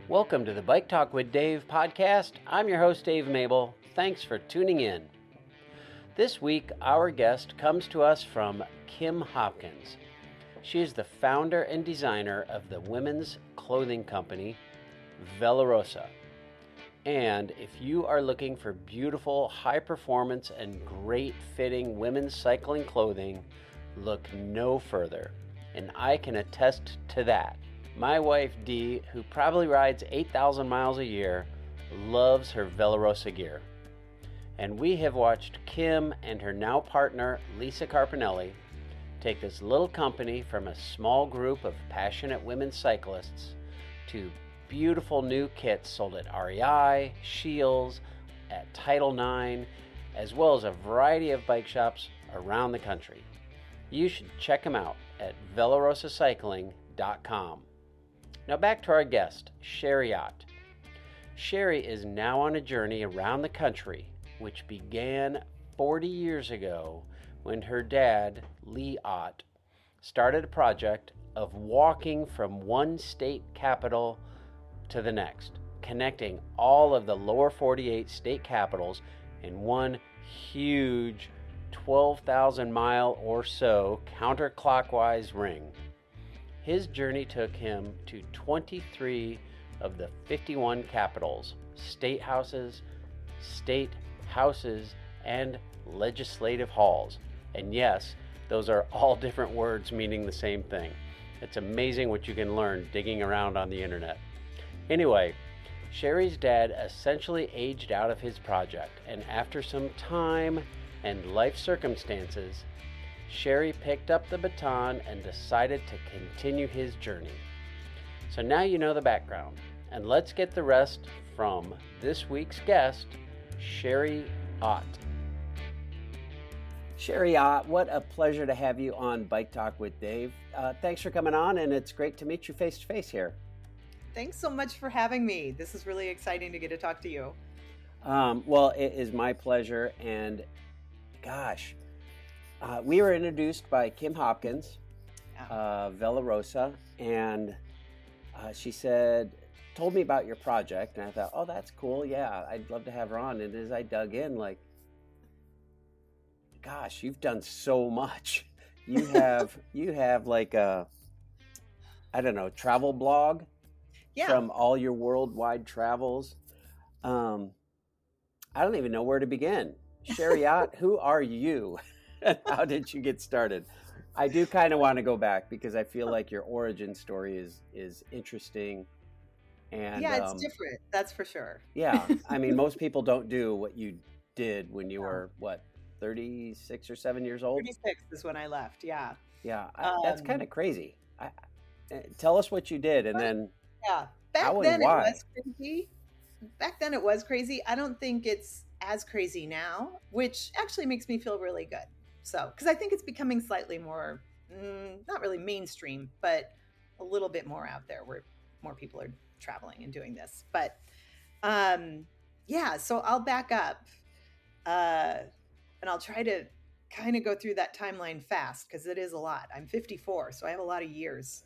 Welcome to the Bike Talk with Dave podcast. I'm your host, Dave Mabel. Thanks for tuning in. This week, our guest comes to us from Kim Hopkins. She is the founder and designer of the women's clothing company, Velarosa. And if you are looking for beautiful, high performance, and great fitting women's cycling clothing, look no further. And I can attest to that. My wife, Dee, who probably rides 8,000 miles a year, loves her Velarosa gear. And we have watched Kim and her now partner, Lisa Carpinelli, take this little company from a small group of passionate women cyclists to beautiful new kits sold at REI, Scheels, at Title IX, as well as a variety of bike shops around the country. You should check them out at velarosacycling.com. Now back to our guest, Sherry Ott. Sherry is now on a journey around the country, which began 40 years ago when her dad, Lee Ott, started a project of walking from one state capital to the next, connecting all of the lower 48 state capitals in one huge 12,000 mile or so counterclockwise ring. His journey took him to 23 of the 51 capitals, state houses, and legislative halls. And yes, those are all different words meaning the same thing. It's amazing what you can learn digging around on the internet. Anyway, Sherry's dad essentially aged out of his project, and after some time and life circumstances, Sherry picked up the baton and decided to continue his journey. So now you know the background, and let's get the rest from this week's guest, Sherry Ott. Sherry Ott, what a pleasure to have you on Bike Talk with Dave. Thanks for coming on, and it's great to meet you face to face here. Thanks so much for having me. This is really exciting to get to talk to you. Well, it is my pleasure, and gosh, we were introduced by Kim Hopkins, Velarosa, and she told me about your project, and I thought, oh, that's cool. Yeah, I'd love to have her on. And as I dug in, like, gosh, you've done so much. You have like a, I don't know, travel blog from all your worldwide travels. I don't even know where to begin. Sherry Ott, who are you? How did you get started? I do kind of want to go back because I feel like your origin story is interesting. And yeah, it's different. That's for sure. Yeah. I mean, most people don't do what you did when you were, 36 or 7 years old? 36 is when I left. Yeah. Yeah. That's kind of crazy. Tell us what you did and then Back how then and why. It was crazy. Back then it was crazy. I don't think it's as crazy now, which actually makes me feel really good. So, because I think it's becoming slightly more, not really mainstream, but a little bit more out there where more people are traveling and doing this. But so I'll back up and I'll try to kind of go through that timeline fast because it is a lot. I'm 54, so I have a lot of years.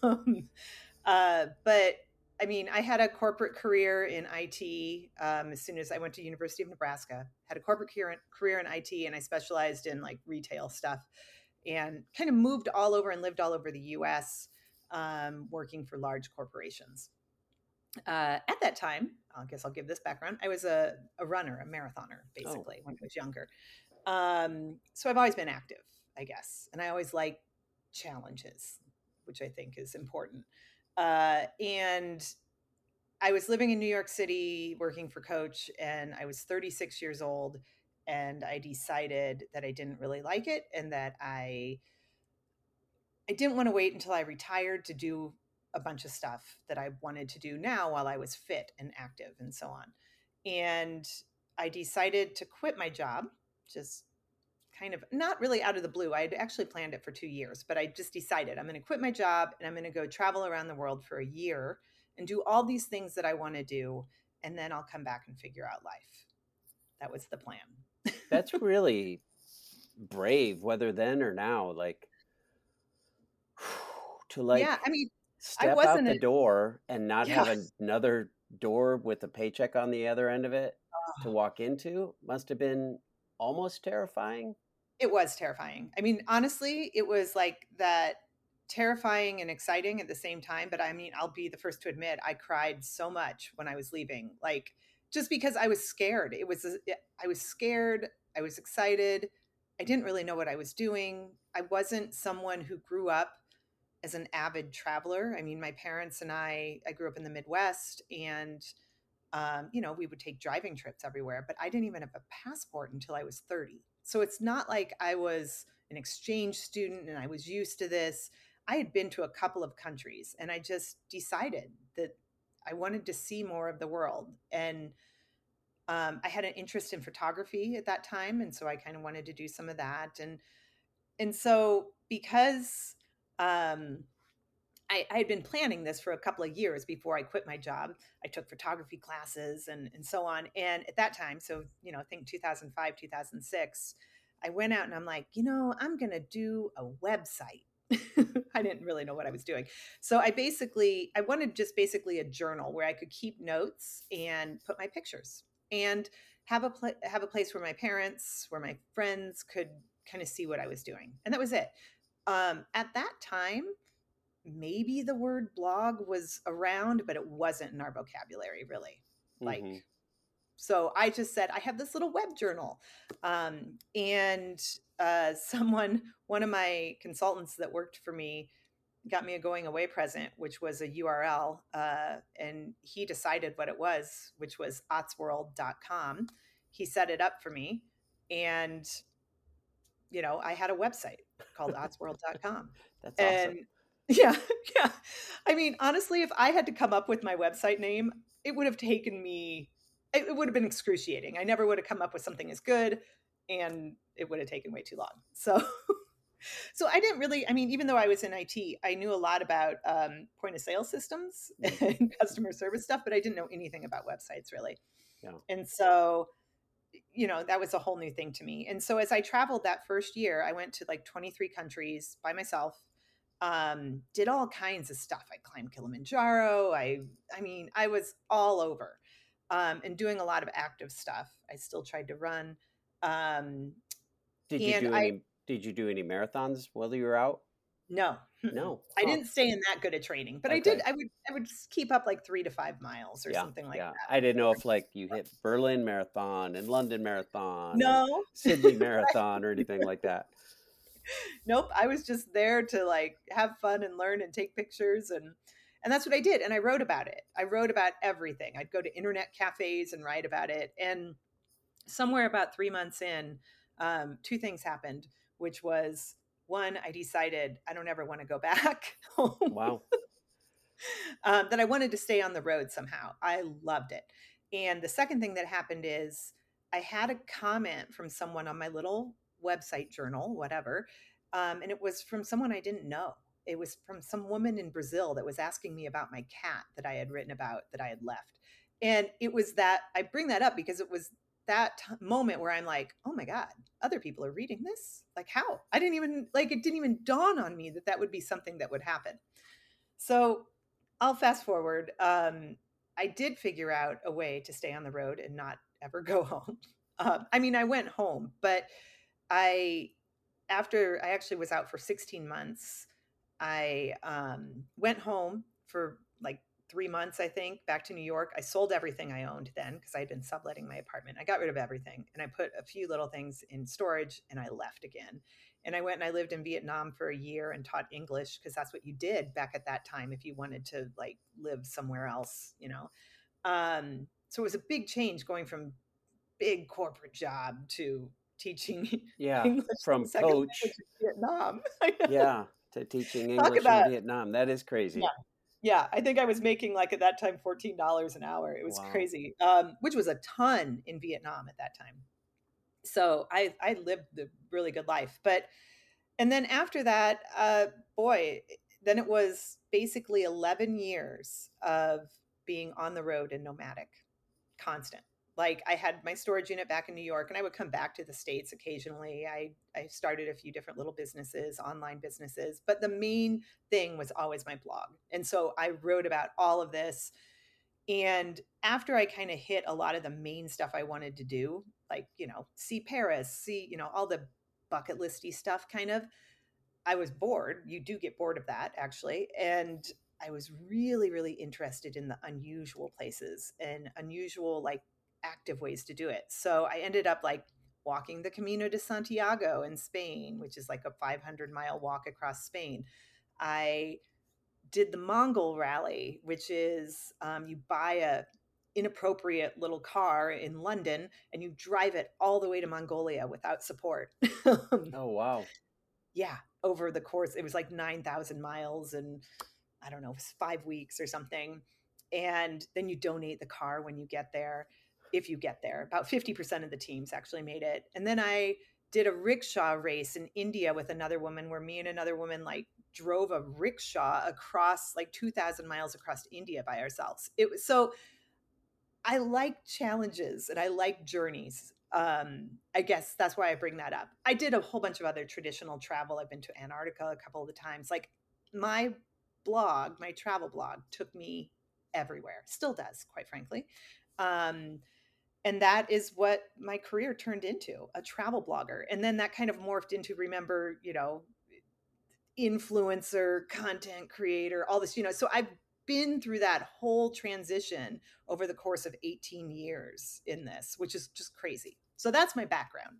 But I mean, I had a corporate career in IT as soon as I went to University of Nebraska, had a corporate career in IT, and I specialized in like retail stuff and kind of moved all over and lived all over the US, working for large corporations. At that time, I guess I'll give this background. I was a runner, a marathoner, basically, when I was younger. So I've always been active, I guess. And I always like challenges, which I think is important. And I was living in New York City working for Coach, and I was 36 years old, and I decided that I didn't really like it and that I didn't want to wait until I retired to do a bunch of stuff that I wanted to do now while I was fit and active and so on. And I decided to quit my job, just kind of not really out of the blue. I had actually planned it for 2 years, but I just decided I'm going to quit my job and I'm going to go travel around the world for a year and do all these things that I want to do. And then I'll come back and figure out life. That was the plan. That's really brave, whether then or now, to Yeah, I mean, I step out wasn't the a, door and not yeah. have another door with a paycheck on the other end of it to walk into must have been almost terrifying. It was terrifying. I mean, honestly, it was like that terrifying and exciting at the same time. But I mean, I'll be the first to admit I cried so much when I was leaving, like just because I was scared. I was scared. I was excited. I didn't really know what I was doing. I wasn't someone who grew up as an avid traveler. I mean, my parents and I grew up in the Midwest, and we would take driving trips everywhere, but I didn't even have a passport until I was 30. So it's not like I was an exchange student and I was used to this. I had been to a couple of countries and I just decided that I wanted to see more of the world. And I had an interest in photography at that time. And so I kind of wanted to do some of that. And so because um, I had been planning this for a couple of years before I quit my job. I took photography classes and so on. And at that time, so, I think 2005, 2006, I went out and I'm like, I'm going to do a website. I didn't really know what I was doing. So I wanted just basically a journal where I could keep notes and put my pictures and have a place where my parents, where my friends could kind of see what I was doing. And that was it. At that time, maybe the word blog was around, but it wasn't in our vocabulary really. Like, Mm-hmm. so I just said, I have this little web journal. And one of my consultants that worked for me got me a going away present, which was a URL. And he decided what it was, which was otsworld.com. He set it up for me. And, I had a website called otsworld.com. That's awesome. And yeah, yeah. I mean, honestly, if I had to come up with my website name, it would have taken me, it would have been excruciating. I never would have come up with something as good, and it would have taken way too long. So, so I didn't really, I mean, even though I was in IT, I knew a lot about point of sale systems and customer service stuff, but I didn't know anything about websites really. Yeah. And so, that was a whole new thing to me. And so as I traveled that first year, I went to like 23 countries by myself, did all kinds of stuff. I climbed Kilimanjaro. I mean, I was all over, and doing a lot of active stuff. I still tried to run. Um, Did you and do I, any did you do any marathons while you were out? no, No. I Huh. didn't stay in that good a training, but Okay. I would just keep up like 3 to 5 miles or Yeah. something like Yeah. that I didn't know before. if like you hit Berlin Marathon and London Marathon and No, Sydney Marathon or anything like that. nope. I was just there to like have fun and learn and take pictures, and that's what I did. And I wrote about it. I wrote about everything. I'd go to internet cafes and write about it. And somewhere about 3 months in, two things happened, which was one, I decided I don't ever want to go back home. Wow. That I wanted to stay on the road somehow. I loved it. And the second thing that happened is I had a comment from someone on my little website journal, whatever. And it was from someone I didn't know. It was from some woman in Brazil that was asking me about my cat that I had written about that I had left. And it was that I bring that up because it was that moment where I'm like, oh my God, other people are reading this? Like, how? I didn't even, like, it didn't even dawn on me that that would be something that would happen. So I'll fast forward. I did figure out a way to stay on the road and not ever go home. I mean, I went home, but I, after I actually was out for 16 months, I went home for like 3 months, I think, back to New York. I sold everything I owned then because I had been subletting my apartment. I got rid of everything and I put a few little things in storage and I left again. And I went and I lived in Vietnam for a year and taught English because that's what you did back at that time if you wanted to like live somewhere else. So it was a big change going from big corporate job to teaching Yeah. English as a From second language coach, in Vietnam. I know. yeah, to teaching Talk English in about, Vietnam. That is yeah. crazy. Yeah, I think I was making like at that time $14 an hour. It was Wow. crazy, which was a ton in Vietnam at that time. So I lived the really good life, but and then after that, boy, then it was basically 11 years of being on the road and nomadic, constant. Like I had my storage unit back in New York and I would come back to the States occasionally. I started a few different little businesses, online businesses, but the main thing was always my blog. And so I wrote about all of this. And after I kind of hit a lot of the main stuff I wanted to do, like, see Paris, see, all the bucket listy stuff kind of, I was bored. You do get bored of that actually. And I was really, really interested in the unusual places and unusual, like active ways to do it. So I ended up like walking the Camino de Santiago in Spain, which is like a 500-mile walk across Spain. I did the Mongol Rally, which is you buy a inappropriate little car in London and you drive it all the way to Mongolia without support. Oh, wow. Yeah, over the course, it was like 9,000 miles and I don't know, it was 5 weeks or something. And then you donate the car when you get there, if you get there. About 50% of the teams actually made it. And then I did a rickshaw race in India with another woman where me and another woman like drove a rickshaw across like 2,000 miles across India by ourselves. It was so I like challenges and I like journeys. I guess that's why I bring that up. I did a whole bunch of other traditional travel. I've been to Antarctica a couple of the times. Like my blog, my travel blog took me everywhere, still does, quite frankly. Um, and that is what my career turned into, a travel blogger. And then that kind of morphed into, remember, influencer, content creator, all this, so I've been through that whole transition over the course of 18 years in this, which is just crazy. So that's my background.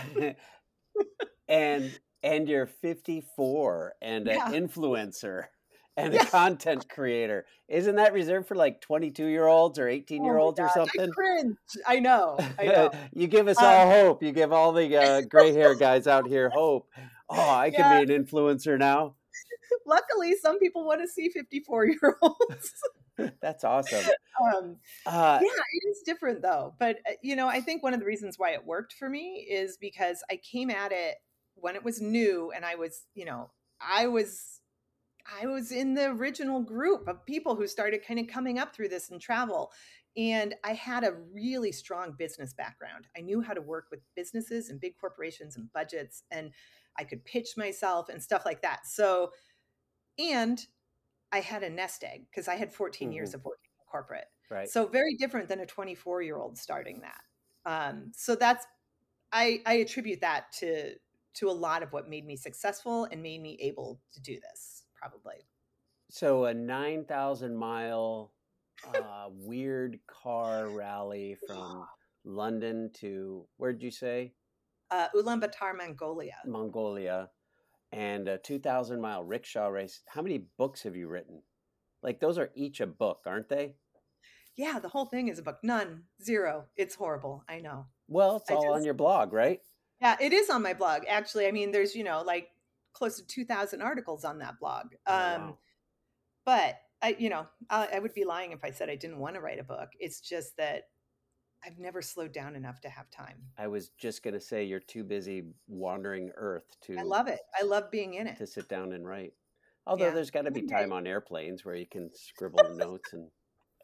and you're 54 and an Yeah. influencer and a Yeah. content creator. Isn't that reserved for like 22-year-olds or 18-year-olds or I something? cringe. I know. You give us all hope. You give all the gray hair guys out here hope. Oh, I can be an influencer now. Luckily, some people want to see 54-year-olds. That's awesome. Yeah, it is different though. But, I think one of the reasons why it worked for me is because I came at it when it was new and I was, I was in the original group of people who started kind of coming up through this in travel. And I had a really strong business background. I knew how to work with businesses and big corporations and budgets, and I could pitch myself and stuff like that. So, and I had a nest egg because I had 14 years of working in corporate. Right. So very different than a 24-year-old starting that. So that's, I attribute that to a lot of what made me successful and made me able to do this, probably. So a 9,000-mile weird car rally from London to, where'd you say? Ulaanbaatar, Mongolia. Mongolia, and a 2,000-mile rickshaw race. How many books have you written? Like those are each a book, aren't they? Yeah, the whole thing is a book. None, zero. It's horrible. I know. Well, it's all on your blog, right? Yeah, it is on my blog. Actually, I mean, there's, like close to 2,000 articles on that blog. Wow. But I would be lying if I said I didn't want to write a book. It's just that I've never slowed down enough to have time. I was just going to say you're too busy wandering Earth to. I love it. I love being in it. To sit down and write. Although there's got to be time on airplanes where you can scribble notes and.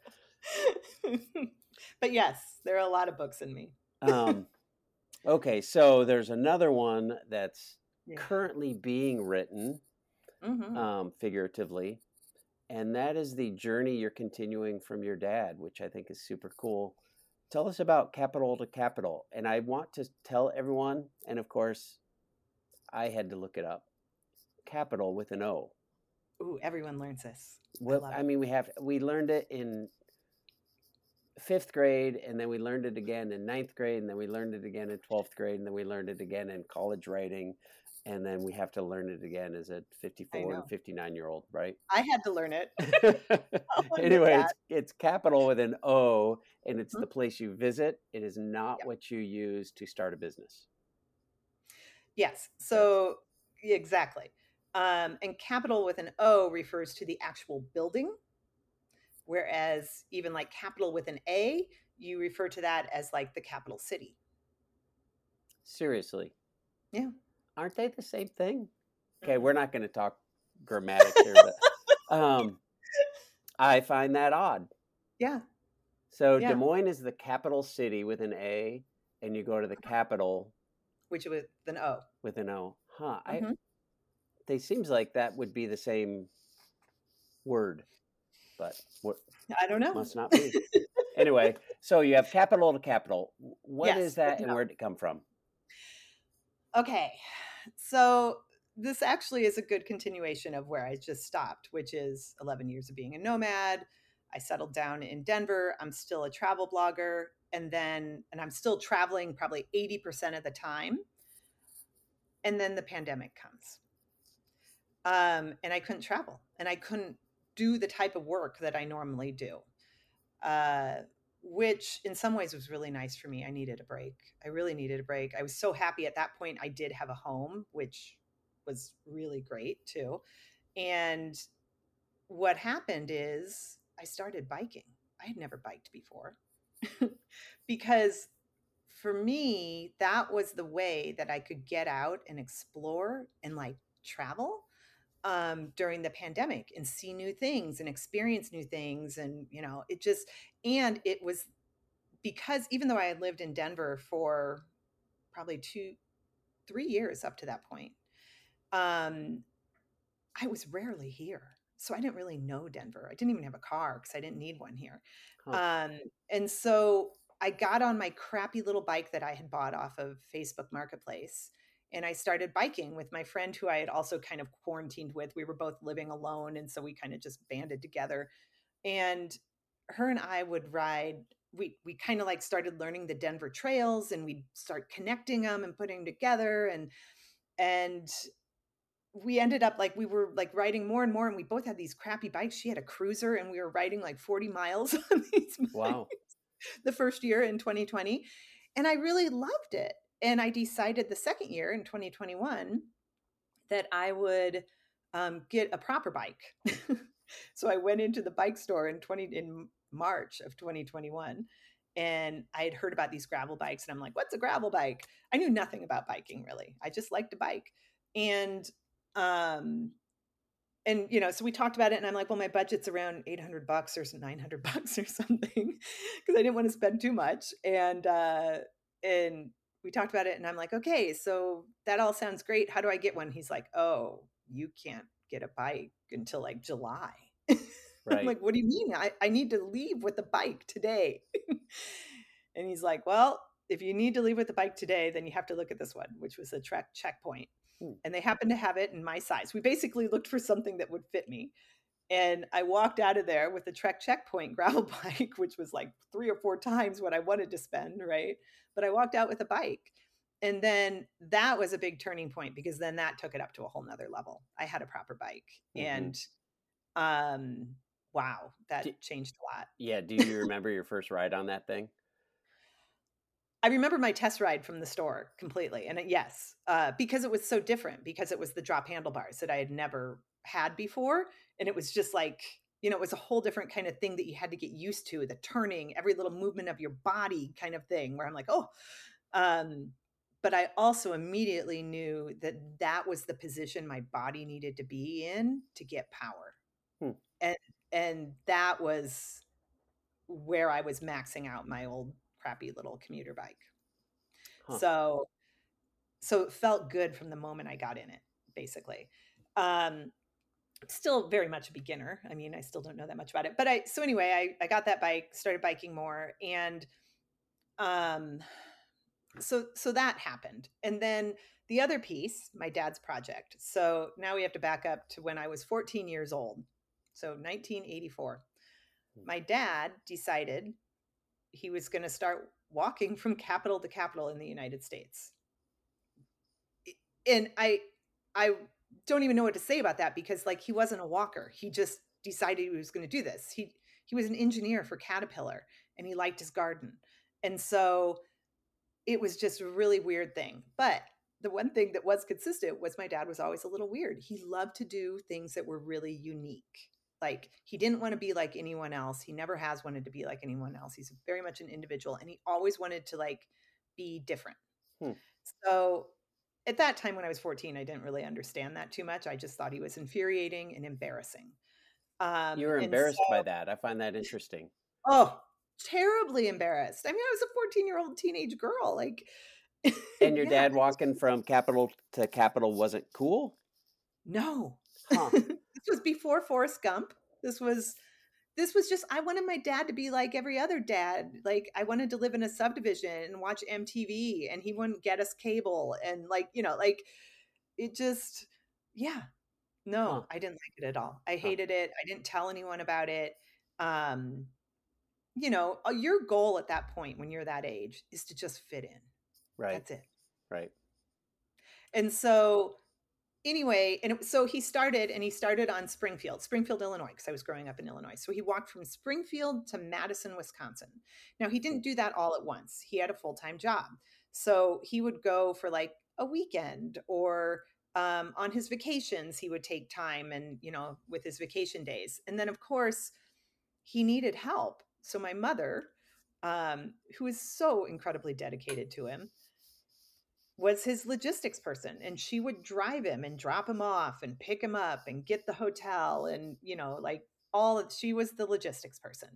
But yes, there are a lot of books in me. Okay, so there's another one that's currently being written, figuratively, and that is the journey you're continuing from your dad, which I think is super cool. Tell us about Capital to Capital. And I want to tell everyone, and of course, I had to look it up. Capital with an O. Ooh, everyone learns this. Well, I mean, we learned it in 5th grade, and then we learned it again in 9th grade, and then we learned it again in 12th grade, and then we learned it again in college writing, and then we have to learn it again as a 54 and 59-year-old, right? I had to learn it. Anyway, it's capital with an O, and it's the place you visit. It is not what you use to start a business. Yes. So exactly. And capital with an O refers to the actual building. Whereas even like capital with an A, you refer to that as like the capital city. Seriously. Yeah. Aren't they the same thing? Okay, we're not going to talk grammatics here, but I find that odd. Yeah. So Des Yeah, Moines is the capital city with an A, and you go to the capital which was an O. with an O. Huh. Hmm. They seems like that would be the same word, but what I don't know. must not be. Anyway, so you have capital to capital. What is Yes, with that an and where did it come from? O. Okay, so this actually is a good continuation of where I just stopped, which is 11 years of being a nomad. I settled down in Denver. I'm still a travel blogger, and I'm still traveling probably 80% of the time. And then the pandemic comes. And I couldn't travel and I couldn't do the type of work that I normally do, uh, which in some ways was really nice for me. I needed a break. I really needed a break. I was so happy at that point. I did have a home, which was really great too. And what happened is I started biking. I had never biked before because for me, that was the way that I could get out and explore and like travel during the pandemic and see new things and experience new things. And, it just, and it was because even though I had lived in Denver for probably 3 years up to that point, um, I was rarely here. So I didn't really know Denver. I didn't even have a car because I didn't need one here. Huh. And so I got on my crappy little bike that I had bought off of Facebook Marketplace. And I started biking with my friend who I had also kind of quarantined with. We were both living alone. And so we kind of just banded together. And her and I would ride. We kind of like started learning the Denver trails and we'd start connecting them and putting them together. And we ended up like we were like riding more and more and we both had these crappy bikes. She had a cruiser and we were riding like 40 miles on these bikes Wow. the first year in 2020 and I really loved it. And I decided the second year in 2021 that I would get a proper bike. So I went into the bike store in March of 2021 and I had heard about these gravel bikes and I'm like, what's a gravel bike? I knew nothing about biking really. I just liked to bike. And um so we talked about it and I'm like, well, my budget's around $800 or $900 or something because I didn't want to spend too much. And we talked about it and I'm like, okay, so that all sounds great. How do I get one? He's like, oh, you can't get a bike until like July. I'm Right. like, what do you mean? I need to leave with the bike today. And he's like, well, if you need to leave with the bike today, then you have to look at this one, which was a Trek Checkpoint. Hmm. And they happened to have it in my size. We basically looked for something that would fit me. And I walked out of there with the Trek Checkpoint gravel bike, which was like 3 or 4 times what I wanted to spend, right? But I walked out with a bike. And then that was a big turning point because then that took it up to a whole nother level. I had a proper bike. Mm-hmm. And um, wow, Do, that changed a lot. yeah. Do you remember your first ride on that thing? I remember my test ride from the store completely. And yes, because it was so different, because it was the drop handlebars that I had never had before. And it was just like, it was a whole different kind of thing that you had to get used to, the turning, every little movement of your body kind of thing, where I'm like, oh, but I also immediately knew that that was the position my body needed to be in to get power. Hmm. And, and that was where I was maxing out my old crappy little commuter bike. Huh. So it felt good from the moment I got in it, basically. Um, Still very much a beginner. I mean, I still don't know that much about it. But I got that bike, started biking more, and um so that happened. And then the other piece, my dad's project. So now we have to back up to when I was 14 years old. So 1984. My dad decided he was going to start walking from capital to capital in the United States. And I don't even know what to say about that because like he wasn't a walker. He just decided he was going to do this. He was an engineer for Caterpillar and he liked his garden. And so it was just a really weird thing. But the one thing that was consistent was my dad was always a little weird. He loved to do things that were really unique. Like he didn't want to be like anyone else. He never has wanted to be like anyone else. He's very much an individual and he always wanted to like be different. Hmm. So at that time when I was 14, I didn't really understand that too much. I just thought he was infuriating and embarrassing. You were And so, embarrassed by that. I find that interesting. oh, terribly embarrassed. I mean, I was a 14-year-old teenage girl. Like, And your yeah, dad walking from capital to capital wasn't cool? no. Huh. This was before Forrest Gump. This was just, I wanted my dad to be like every other dad. Like, I wanted to live in a subdivision and watch MTV, and he wouldn't get us cable. And like, like it just, yeah, Huh. no, I didn't like it at all. I Huh. hated it. I didn't tell anyone about it. Um, your goal at that point when you're that age is to just fit in. Right. That's it. Right. And so anyway, so he started on Springfield, Illinois, because I was growing up in Illinois. So he walked from Springfield to Madison, Wisconsin. Now he Mm. didn't do that all at once. He had a full-time job. So he would go for like a weekend, or on his vacations, he would take time, and, with his vacation days. And then, of course, he needed help. So my mother, who is so incredibly dedicated to him, was his logistics person, and she would drive him and drop him off and pick him up and get the hotel, and like she was the logistics person.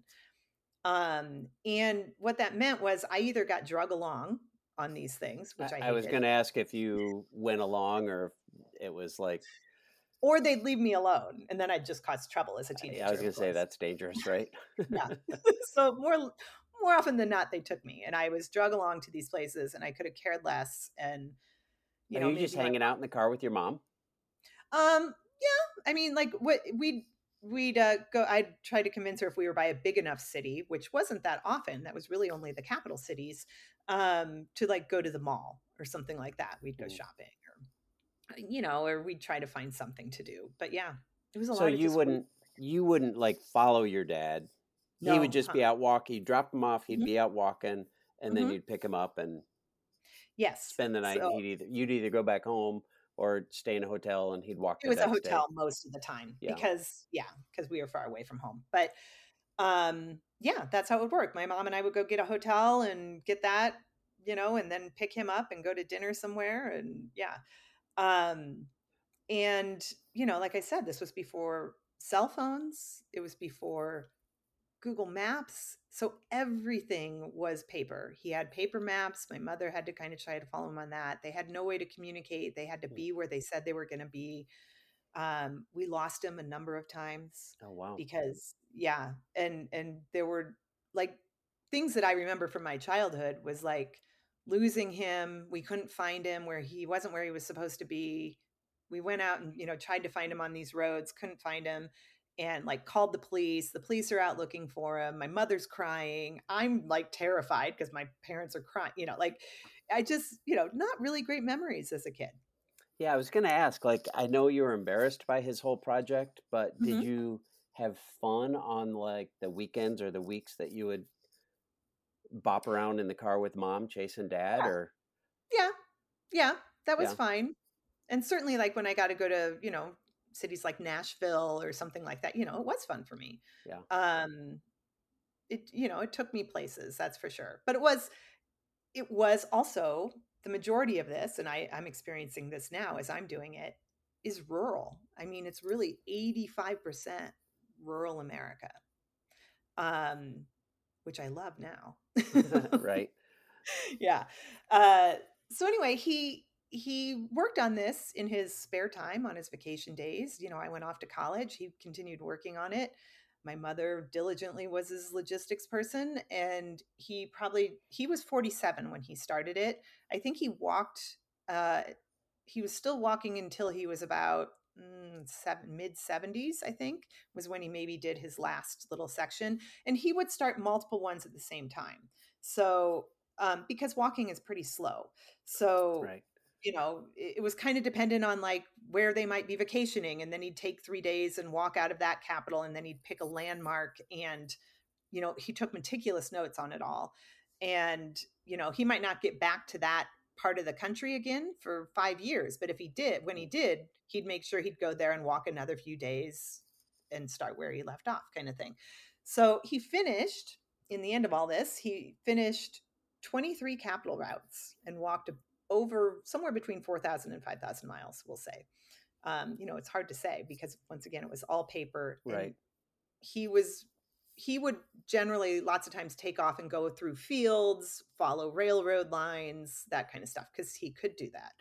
And what that meant was I either got drug along on these things, which I I was going hated, to ask if you went along or if it was like, or they'd leave me alone, and then I'd just cause trouble as a I was teenager, going of to say course. that's dangerous, right? Yeah. So more often than not, they took me, and I was drug along to these places, and I could have cared less. And Are you just maybe my hanging out in the car with your mom? yeah, I mean, like, what we'd go. I'd try to convince her if we were by a big enough city, which wasn't that often. That was really only the capital cities, to like go to the mall or something like that. We'd go Mm. shopping, or we'd try to find something to do. But yeah, it was a So lot of just wait. you wouldn't like follow your dad. He would No. just be out walking. You'd drop him off. He'd Hmm. be out walking, and then Hmm. you'd pick him up and Yes. spend the night. And So you'd either go back home or stay in a hotel, and he'd walk it the was a next day. hotel most of the time Yeah. because we were far away from home. But yeah, that's how it would work. My mom and I would go get a hotel and get that, and then pick him up and go to dinner somewhere. And yeah. Um, and like I said, this was before cell phones. It was before Google Maps. So everything was paper. He had paper maps. My mother had to kind of try to follow him on that. They had no way to communicate. They had to Mm. be where they said they were going to be. We lost him a number of times Oh wow. because, yeah, and there were like things that I remember from my childhood was like losing him. We couldn't find him where he wasn't where he was supposed to be. We went out and tried to find him on these roads, couldn't find him, and like called the police. The police are out looking for him. My mother's crying. I'm like terrified because my parents are crying. Like I just not really great memories as a kid. Yeah, I was going to ask. Like, I know you were embarrassed by his whole project, but did Hmm. you have fun on like the weekends or the weeks that you would bop around in the car with mom chasing dad? Yeah. Or Yeah. Yeah, that was yeah, fine. And certainly, like, when I got to go to, cities like Nashville or something like that, it was fun for me. yeah, Um, it took me places, that's for sure. But it was also the majority of this, and I'm experiencing this now as I'm doing it, is rural. I mean, it's really 85% rural America, um, which I love now. right. Yeah. Uh, so anyway, he worked on this in his spare time on his vacation days. I went off to college. He continued working on it. My mother diligently was his logistics person, and he was 47 when he started it. I think uh he was still walking until he was about mid 70s, I think, was when he maybe did his last little section. And he would start multiple ones at the same time. So because walking is pretty slow. So, Right. it was kind of dependent on like where they might be vacationing. And then he'd take 3 days and walk out of that capital, and then he'd pick a landmark. And, he took meticulous notes on it all. And, he might not get back to that part of the country again for 5 years. But if he did, when he did, he'd make sure he'd go there and walk another few days and start where he left off, kind of thing. So he finished, in the end of all this, he finished 23 capital routes and walked over somewhere between 4,000 and 5,000 miles, we'll say. It's hard to say because once again, it was all paper, and Right. he was he would generally lots of times take off and go through fields, follow railroad lines, that kind of stuff, because he could do that.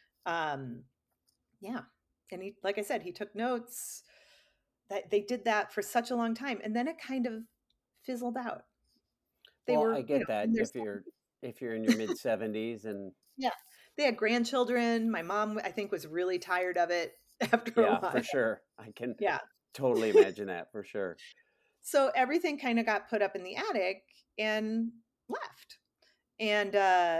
Yeah. And he, like I said, he took notes. That they did that for such a long time, and then it kind of fizzled out. They Well, I were, get that in their if you're in your mid 70s and yeah, they had grandchildren. My mom, I think, was really tired of it after a yeah, for while. sure. I can Yeah. totally imagine that for sure. So everything kind of got put up in the attic and left. And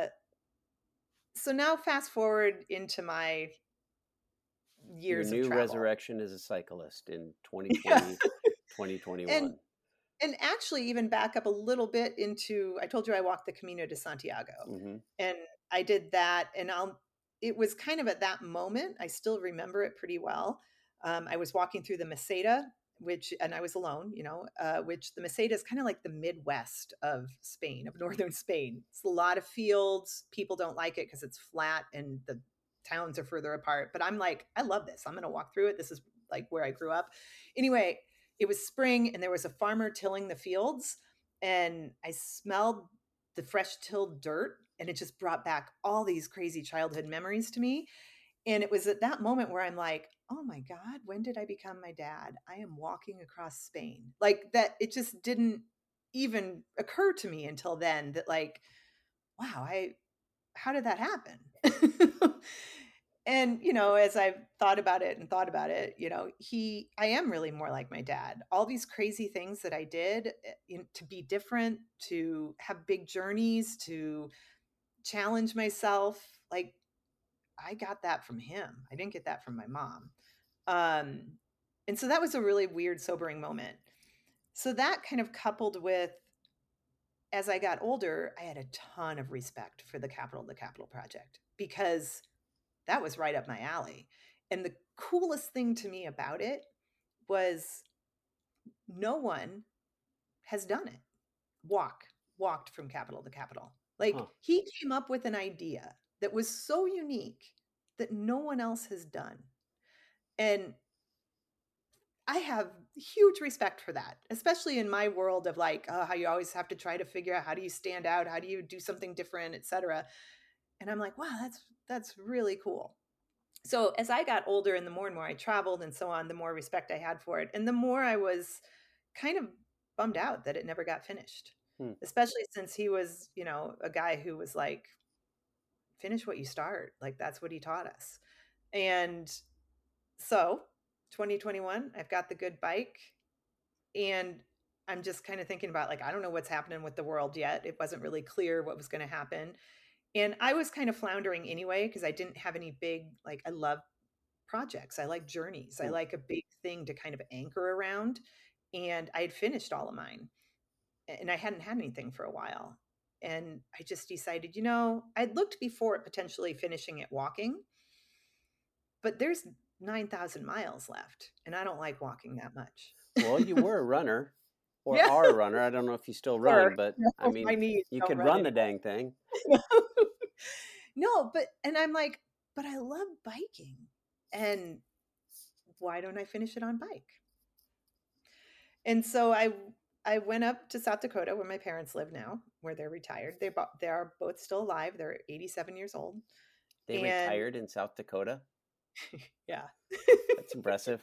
so now fast forward into my Your years of new travel. resurrection as a cyclist in Yeah. 2020, And 2021. and actually even back up a little bit into, I told you I walked the Camino de Santiago, Mm-hmm. and I did that, and it was kind of at that moment, I still remember it pretty well. I was walking through the Meseta, and I was alone, which the Meseta is kind of like the Midwest of Spain, of northern Spain. It's a lot of fields. People don't like it because it's flat and the towns are further apart. But I'm like, I love this. I'm going to walk through it. This is like where I grew up. Anyway, it was spring and there was a farmer tilling the fields, and I smelled the fresh tilled dirt, and it just brought back all these crazy childhood memories to me. And it was at that moment where I'm like, oh my God, when did I become my dad? I am walking across Spain. Like that, it just didn't even occur to me until then that, like, wow, how did that happen? And, as I've thought about it and thought about it, I am really more like my dad. All these crazy things that I did, to be different, to have big journeys, to challenge myself, like, I got that from him. I didn't get that from my mom. Um, and so that was a really weird, sobering moment. So that kind of coupled with, as I got older, I had a ton of respect for the Capital to Capital project, because that was right up my alley. And the coolest thing to me about it was no one has done it. Walked from Capital to Capital. Huh. Like, he came up with an idea that was so unique that no one else has done. And I have huge respect for that, especially in my world of like, how you always have to try to figure out how do you stand out, how do you do something different, etc. And I'm like, wow, that's really cool. So as I got older and the more and more I traveled and so on, the more respect I had for it. And the more I was kind of bummed out that it never got finished, Hmm. especially since he was, a guy who was like, finish what you start. Like, that's what he taught us. And so 2021, I've got the good bike, and I'm just kind of thinking about, like, I don't know what's happening with the world yet. It wasn't really clear what was going to happen. And I was kind of floundering anyway, because I didn't have any big, like, I love projects. I like journeys. I Hmm. like a big thing to kind of anchor around. And I had finished all of mine, and I hadn't had anything for a while. And I just decided, I'd looked before at potentially finishing it walking, but there's 9,000 miles left, and I don't like walking that much. Well, you were a runner or Yeah. are a runner. I don't know if you still Or, run, but I my mean, knees you don't could run run the anymore. dang thing. No, and I'm like, but I love biking. And why don't I finish it on bike? And so I went up to South Dakota, where my parents live now, where they're retired. They are both still alive. They're 87 years old. They And retired in South Dakota. yeah. That's impressive.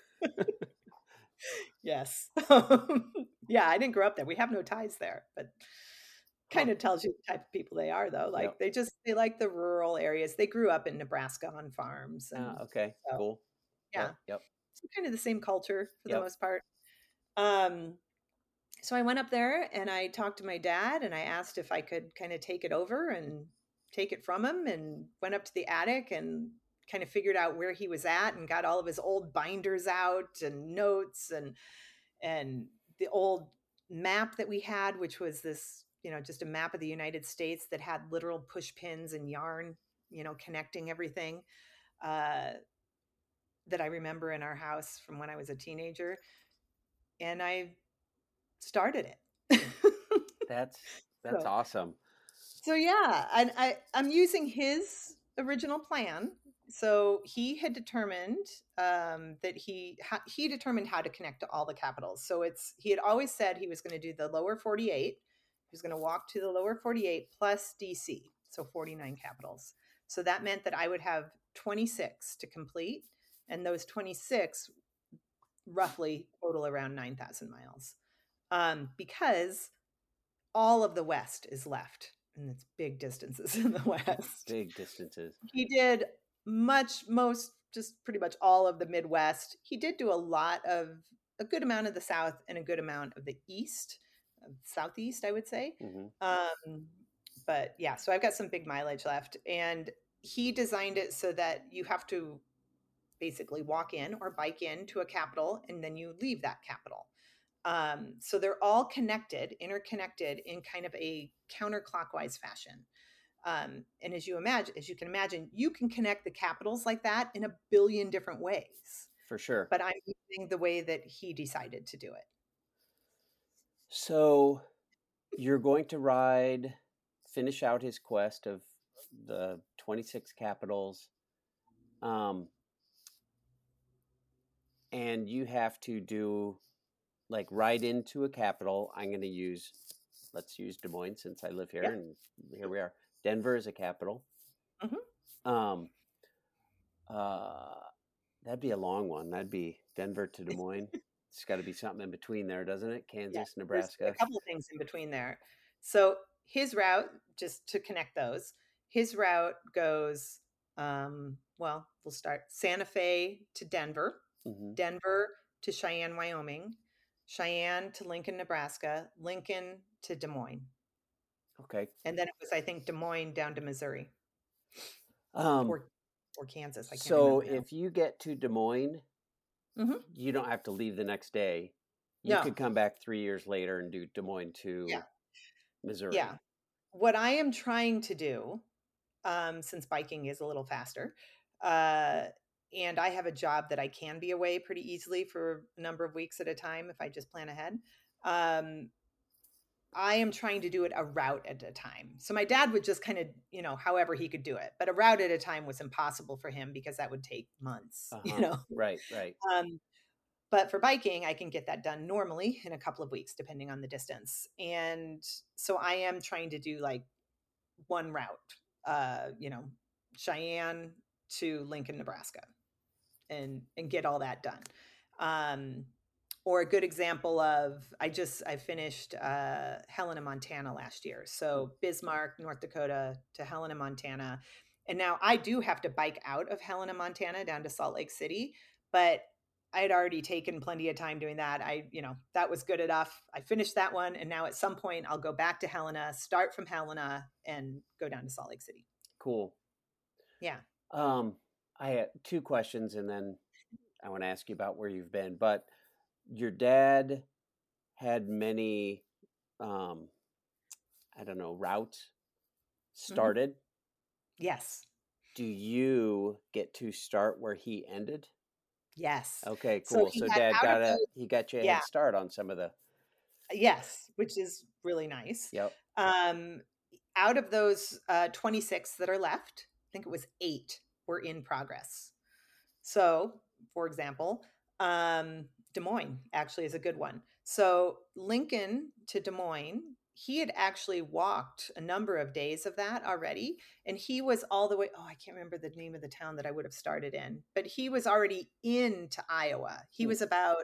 Yes. Yeah, I didn't grow up there. We have no ties there, but Huh. kind of tells you the type of people they are, though. Like, Yep. they like the rural areas. They grew up in Nebraska on farms, and Okay. so Cool. yeah. Yep. Yep. So kind of the same culture for the Yep. most part. Um so I went up there and I talked to my dad, and I asked if I could kind of take it over and take it from him, and went up to the attic and kind of figured out where he was at, and got all of his old binders out and notes, and the old map that we had, which was this, just a map of the United States that had literal push pins and yarn, connecting everything, uh, that I remember in our house from when I was a teenager. And I started it. That's that's So, awesome. so yeah, and I'm using his original plan. So he had determined that he determined how to connect to all the capitals. So he had always said he was going to do the lower 48. He was going to walk to the lower 48 plus DC, so 49 capitals. So that meant that I would have 26 to complete, and those 26 roughly total around 9,000 miles, because all of the West is left, and it's big distances in the West. Big distances. He did just pretty much all of the Midwest. He did do a good amount of the South and a good amount of the East, Southeast, I would say. But yeah, so I've got some big mileage left. And he designed it so that you have to basically walk in or bike in to a capital, and then you leave that capital. So they're all interconnected in kind of a counterclockwise fashion. And as you can imagine, you can connect the capitals like that in a billion different ways. For sure. But I'm using the way that he decided to do it. So you're going to finish out his quest of the 26 capitals. And you have to ride into a capital. Let's use Des Moines since I live here, yep. And here we are. Denver is a capital. Mm-hmm. That'd be a long one. That'd be Denver to Des Moines. It's got to be something in between there, doesn't it? Kansas, Nebraska. There's a couple of things in between there. So his route, just to connect those, his route goes, we'll start Santa Fe to Denver, mm-hmm. Denver to Cheyenne, Wyoming, Cheyenne to Lincoln, Nebraska, Lincoln to Des Moines. Okay. And then it was, I think, Des Moines down to Missouri. Or Kansas. I can't remember now. If you get to Des Moines, mm-hmm. you don't have to leave the next day. You could come back 3 years later and do Des Moines to Missouri. Yeah. What I am trying to do, since biking is a little faster, and I have a job that I can be away pretty easily for a number of weeks at a time if I just plan ahead. I am trying to do it a route at a time. So my dad would just kind of, however he could do it, but a route at a time was impossible for him because that would take months, Right. But for biking, I can get that done normally in a couple of weeks, depending on the distance. And so I am trying to do like one route, Cheyenne to Lincoln, Nebraska, and get all that done. Or a good example of, I finished Helena, Montana last year. So Bismarck, North Dakota to Helena, Montana. And now I do have to bike out of Helena, Montana down to Salt Lake City, but I had already taken plenty of time doing that. That was good enough. I finished that one. And now at some point I'll go back to Helena, start from Helena and go down to Salt Lake City. Cool. Yeah. I had 2 questions and then I want to ask you about where you've been, but your dad had many, routes started. Mm-hmm. Yes. Do you get to start where he ended? Yes. Okay, cool. So Dad got you a head start on some of the. Yes, which is really nice. Yep. Out of those 26 that are left, I think it was 8 were in progress. So, for example, Des Moines actually is a good one. So Lincoln to Des Moines, he had actually walked a number of days of that already. And he was all the way, I can't remember the name of the town that I would have started in, but he was already into Iowa. He was about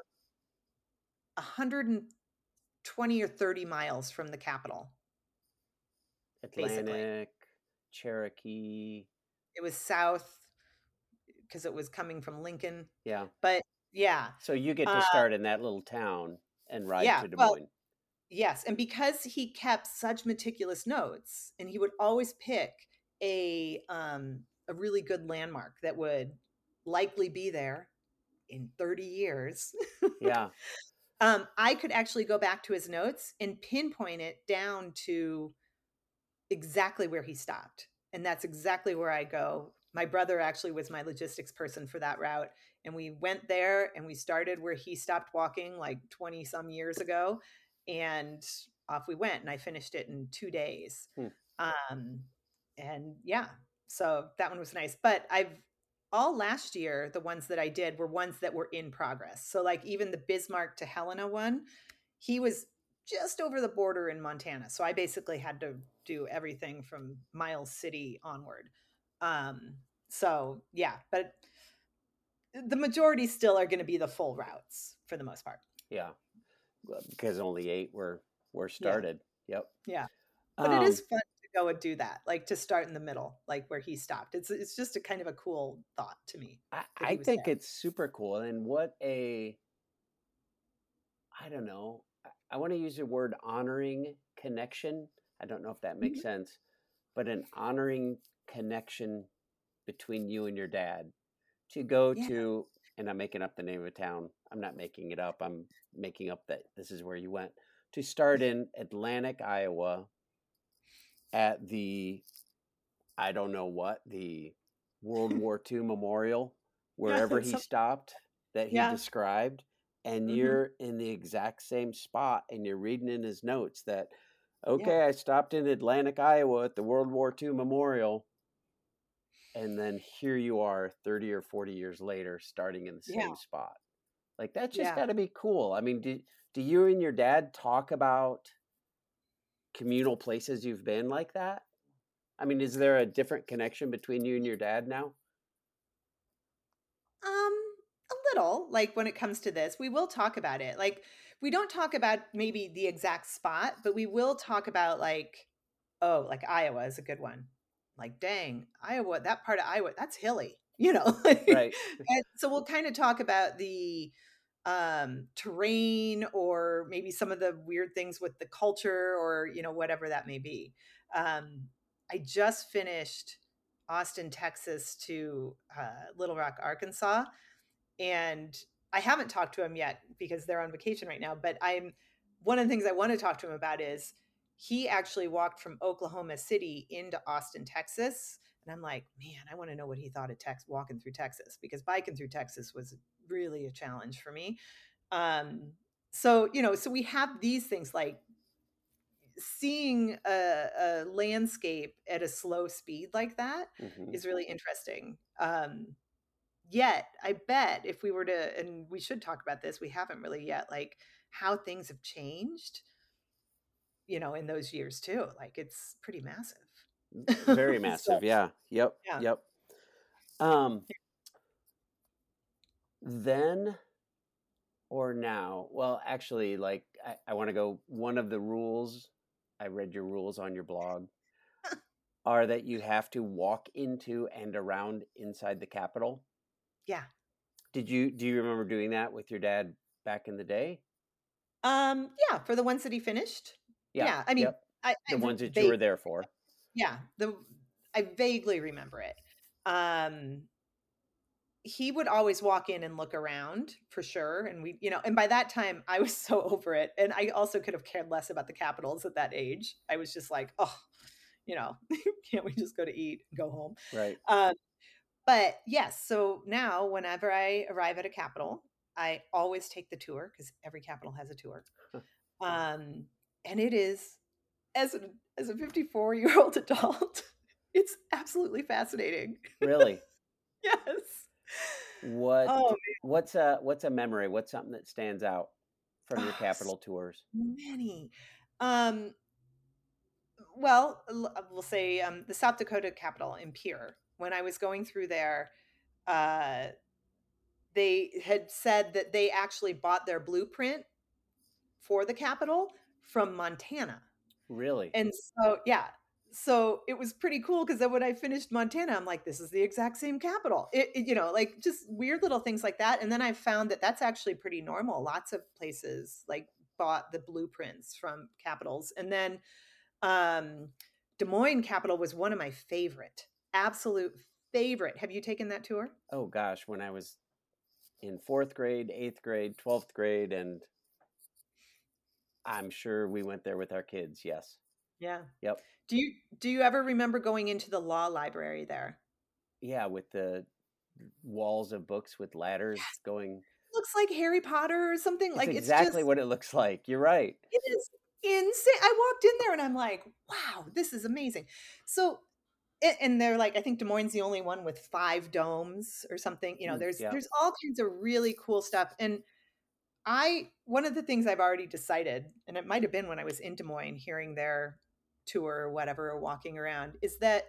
120 or 30 miles from the capital. Atlantic, basically. Cherokee. It was south because it was coming from Lincoln. Yeah. But yeah. So you get to start in that little town and ride to Des Moines. Yes. And because he kept such meticulous notes, and he would always pick a really good landmark that would likely be there in 30 years. Yeah. I could actually go back to his notes and pinpoint it down to exactly where he stopped. And that's exactly where I go. My brother actually was my logistics person for that route. And we went there and we started where he stopped walking like 20 some years ago. And off we went. And I finished it in 2 days. And yeah, so that one was nice. But all last year, the ones that I did were ones that were in progress. So like even the Bismarck to Helena one, he was just over the border in Montana. So I basically had to do everything from Miles City onward. Um, so yeah, but the majority still are going to be the full routes for the most part. Yeah, because only 8 were Yeah. started. Yep. Yeah. But it is Um, fun to go and do that, like to start in the middle, like where he stopped. It's just a kind of a cool thought to me that I he was think there. it's super cool. And what a, I don't know, I want to use the word honoring connection. I don't know if that makes Mhm. sense, but an honoring connection between you and your dad to go Yeah. to, and I'm making up the name of a town. I'm not making it up. I'm making up that this is where you went to start in Atlantic, Iowa at the, I don't know what, the World War II memorial, Yeah. wherever he stopped that he Yeah. described. And Hmm. you're in the exact same spot and you're reading in his notes that, Yeah. okay, I stopped in Atlantic, Iowa at the World War II memorial. And then here you are 30 or 40 years later, starting in the Yeah. same spot. Like, that's just Yeah. got to be cool. I mean, do you and your dad talk about communal places you've been like that? I mean, is there a different connection between you and your dad now? A little, like when it comes to this, we will talk about it. Like we don't talk about maybe the exact spot, but we will talk about like, oh, like Iowa is a good one. Like, dang, Iowa, that part of Iowa, that's hilly, you know. Right. And so we'll kind of talk about the terrain or maybe some of the weird things with the culture or, you know, whatever that may be. Um, I just finished Austin, Texas to Little Rock, Arkansas, and I haven't talked to him yet because they're on vacation right now. But I'm one of the things I want to talk to him about is he actually walked from Oklahoma City into Austin, Texas. And I'm like, man, I want to know what he thought of walking through Texas, because biking through Texas was really a challenge for me. Um, so, you know, so we have these things like seeing a landscape at a slow speed like that Hmm. is really interesting. Yet, I bet if we were to, and we should talk about this, we haven't really yet, like how things have changed, you know, in those years too. Like it's pretty massive. Very So, massive. Yeah. Yep. yeah. Yep. Um, then or now? Well, actually, like, I want to go. One of the rules, I read your rules on your blog, are that you have to walk into and around inside the Capitol. Yeah. Do you remember doing that with your dad back in the day? Yeah, for the ones that he finished. Yeah. Yeah. I mean, Yep. I, The I ones that you vague, were there for. yeah, I vaguely remember it. Um, he would always walk in and look around for sure. And we, you know, and by that time I was so over it. And I also could have cared less about the capitals at that age. I was just like, oh, you know, can't we just go to eat and go home? Right. Um, but yes, so now whenever I arrive at a capital, I always take the tour because every capital has a tour. Um, and it is as a 54-year-old adult, it's absolutely fascinating. Really. Yes. What Oh, what's a memory? What's something that stands out from your oh, Capitol tours? many. Um, well, we'll say the South Dakota Capitol in Pierre. When I was going through there, uh, they had said that they actually bought their blueprint for the Capitol from Montana. Really? And so, yeah. So it was pretty cool because then when I finished Montana, I'm like, this is the exact same capital. You know, like just weird little things like that. And then I found that that's actually pretty normal. Lots of places like bought the blueprints from capitals. And then um, Des Moines Capitol was one of my absolute favorite. Have you taken that tour? Oh gosh, when I was in 4th grade, 8th grade, 12th grade, and I'm sure we went there with our kids. Yes. Yeah. Yep. Do you ever remember going into the law library there? Yeah, with the walls of books with ladders going. Looks like Harry Potter or something. It's Like it's exactly just what it looks like. You're right. it is insane. I walked in there and I'm like, wow, this is amazing. So and they're like, I think Des Moines the only one with 5 domes or something. Yeah. There's all kinds of really cool stuff. And one of the things I've already decided, and it might have been when I was in Des Moines hearing their tour or whatever, or walking around, is that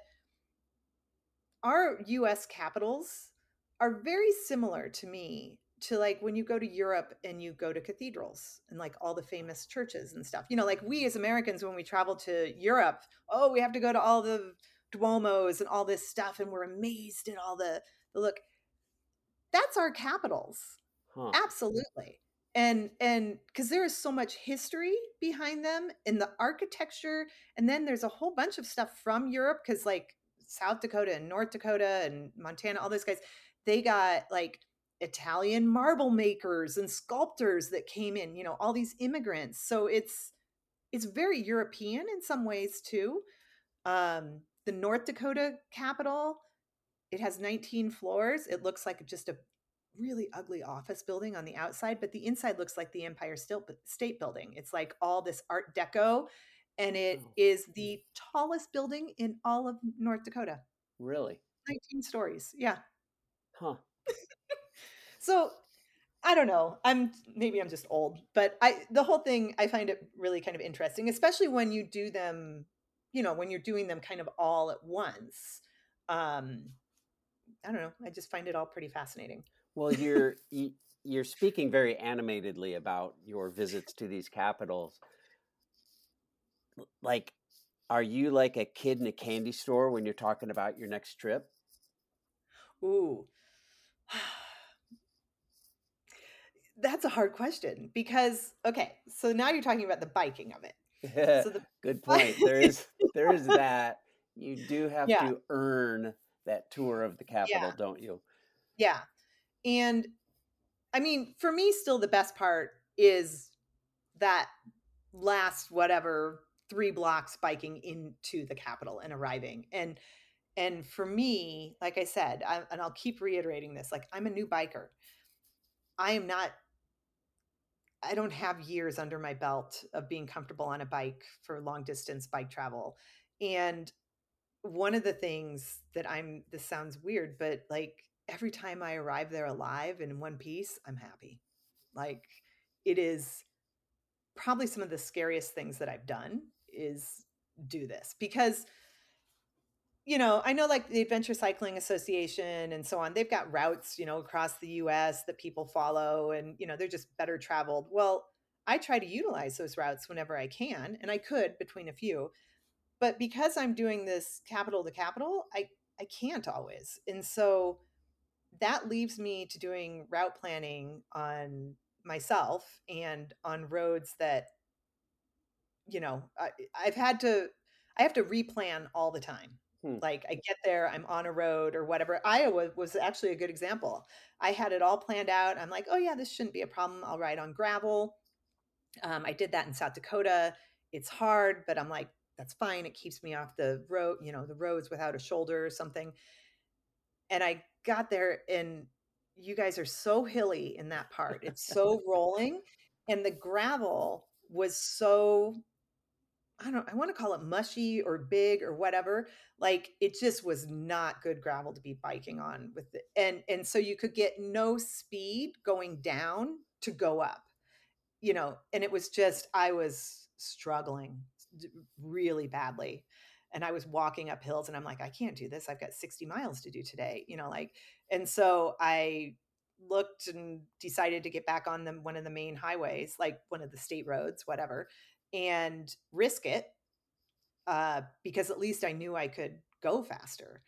our US capitals are very similar to me to like when you go to Europe and you go to cathedrals and like all the famous churches and stuff. Like we as Americans, when we travel to Europe, oh, we have to go to all the Duomos and all this stuff, and we're amazed at all the look. That's our capitals. Huh. Absolutely. And because there is so much history behind them in the architecture, and then there's a whole bunch of stuff from Europe, because like South Dakota and North Dakota and Montana, all those guys, they got like Italian marble makers and sculptors that came in, all these immigrants. So it's very European in some ways too. The North Dakota Capitol, it has 19 floors. It looks like just a really ugly office building on the outside, but the inside looks like the Empire State Building. It's like all this Art Deco, and it Oh, is the tallest building in all of North Dakota. really? 19 stories. Yeah. Huh. So I don't know. Maybe I'm just old, but the whole thing, I find it really kind of interesting, especially when you do them, when you're doing them kind of all at once. Um, I don't know. I just find it all pretty fascinating. Well, you're speaking very animatedly about your visits to these capitals. Like, are you like a kid in a candy store when you're talking about your next trip? Ooh. That's a hard question because, okay, so now you're talking about the biking of it. So the Good point. There is that. You do have yeah, to earn that tour of the yeah, capital, don't you? yeah. And I mean, for me, still the best part is that last whatever 3 blocks biking into the Capitol and arriving. And for me, like I said, and I'll keep reiterating this, like I'm a new biker. I am not I don't have years under my belt of being comfortable on a bike for long distance bike travel. And one of the things that this sounds weird, but like every time I arrive there alive and in one piece, I'm happy. Like it is probably some of the scariest things that I've done is do this because I know like the Adventure Cycling Association and so on, they've got routes, across the US that people follow and, they're just better traveled. Well, I try to utilize those routes whenever I can, and I could between a few. But because I'm doing this capital to capital, I can't always. And so that leaves me to doing route planning on myself and on roads that, I've had to I have to replan all the time. Hmm. Like I get there, I'm on a road or whatever. Iowa was actually a good example. I had it all planned out. I'm like, oh yeah, this shouldn't be a problem. I'll ride on gravel. I did that in South Dakota. It's hard, but I'm like, that's fine. It keeps me off the road, the roads without a shoulder or something. And I got there, and you guys are so hilly in that part. It's so rolling. And the gravel was so, I want to call it mushy or big or whatever. Like it just was not good gravel to be biking on with it. And so you could get no speed going down to go up, and it was just, I was struggling really badly. And I was walking up hills and I'm like, I can't do this. I've got 60 miles to do today, like, and so I looked and decided to get back on one of the main highways, like one of the state roads, whatever, and risk it because at least I knew I could go faster.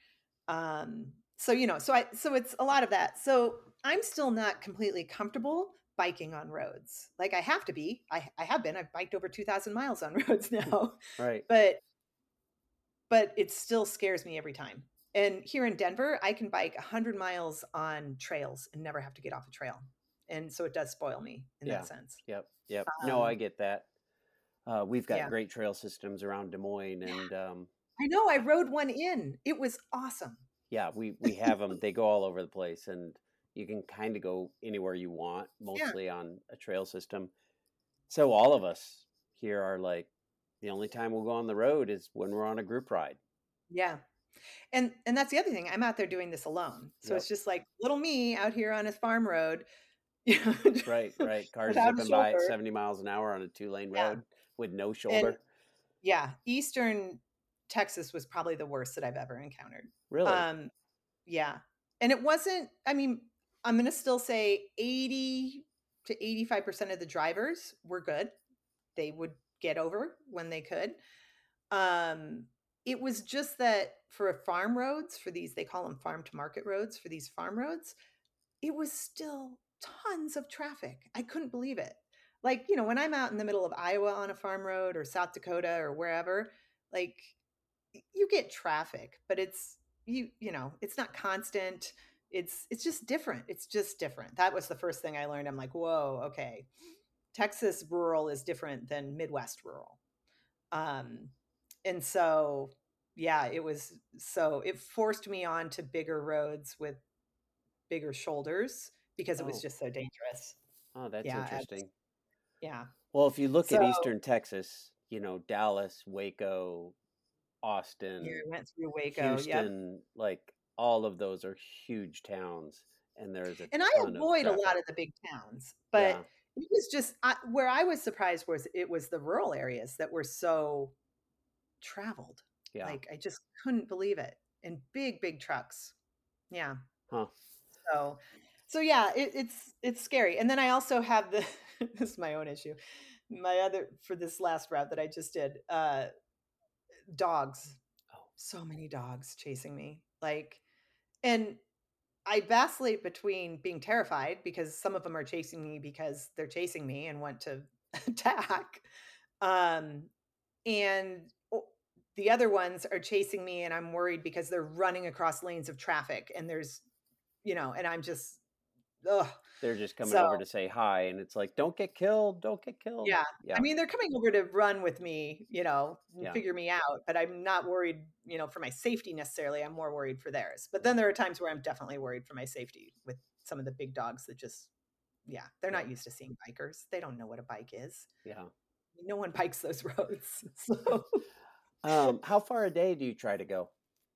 So it's a lot of that. So I'm still not completely comfortable biking on roads. Like I have to be. I have been. I've biked over 2,000 miles on roads now, Right. but it still scares me every time. And here in Denver, I can bike 100 miles on trails and never have to get off a trail. And so it does spoil me in that Yeah. sense. Yep. No, I Um, get that. We've got yeah. great trail systems around Des Moines, Yeah. and I know. I rode one in. It was awesome. yeah, we have them. They go all over the place, and you can kind of go anywhere you want, Yeah. mostly on a trail system. So all of us here are like, the only time we'll go on the road is when we're on a group ride. Yeah. And that's the other thing. I'm out there doing this alone. So Yep. it's just like little me out here on a farm road, you Right, know, right. Cars without a zipping by at shoulder. 70 miles an hour on a 2-lane Yeah. road with no And shoulder. yeah, Eastern Texas was probably the worst that I've ever encountered. Really? Um, yeah. And it wasn't, I mean, I'm going to still say 80 to 85% of the drivers were good. They would get over when they could. Um, it was just that for farm roads, for these, they call them farm to market roads, for these farm roads, it was still tons of traffic. I couldn't believe it. Like, when I'm out in the middle of Iowa on a farm road or South Dakota or wherever, like you get traffic, but it's not constant. It's just different. It's just different. That was the first thing I learned. I'm like, whoa, okay. Texas rural is different than Midwest rural. Um, and so, yeah, it forced me on to bigger roads with bigger shoulders because it was Oh, just so dangerous. oh, that's Yeah, interesting. yeah. Well, if you look So, at Eastern Texas, Dallas, Waco, yeah, Austin, I went through Waco. Yep. Houston, like all of those are huge towns and there's a And I ton of avoid a lot traffic. of the big towns, but Yeah, it was just where I was surprised was it was the rural areas that were so traveled. yeah. Like I just couldn't believe it. And big, big trucks. Yeah. Huh. So, so yeah, it's scary. And then I also have the this is my own issue. My other for this last route that I just did, dogs. Oh, So many dogs chasing me. And I vacillate between being terrified because some of them are chasing me because they're chasing me and want to attack. Um, and the other ones are chasing me and I'm worried because they're running across lanes of traffic and and I'm just, ugh. they're just coming So, over to say hi and it's like, don't get killed, don't get killed. yeah. I Yeah, mean, they're coming over to run with me, and yeah. figure me out, but I'm not worried, for my safety necessarily. I'm more worried for theirs. But then there are times where I'm definitely worried for my safety with some of the big dogs that just, yeah, they're not Yep. used to seeing bikers. They don't know what a bike is. Yeah. No one bikes those roads. So, How far a day do you try to go?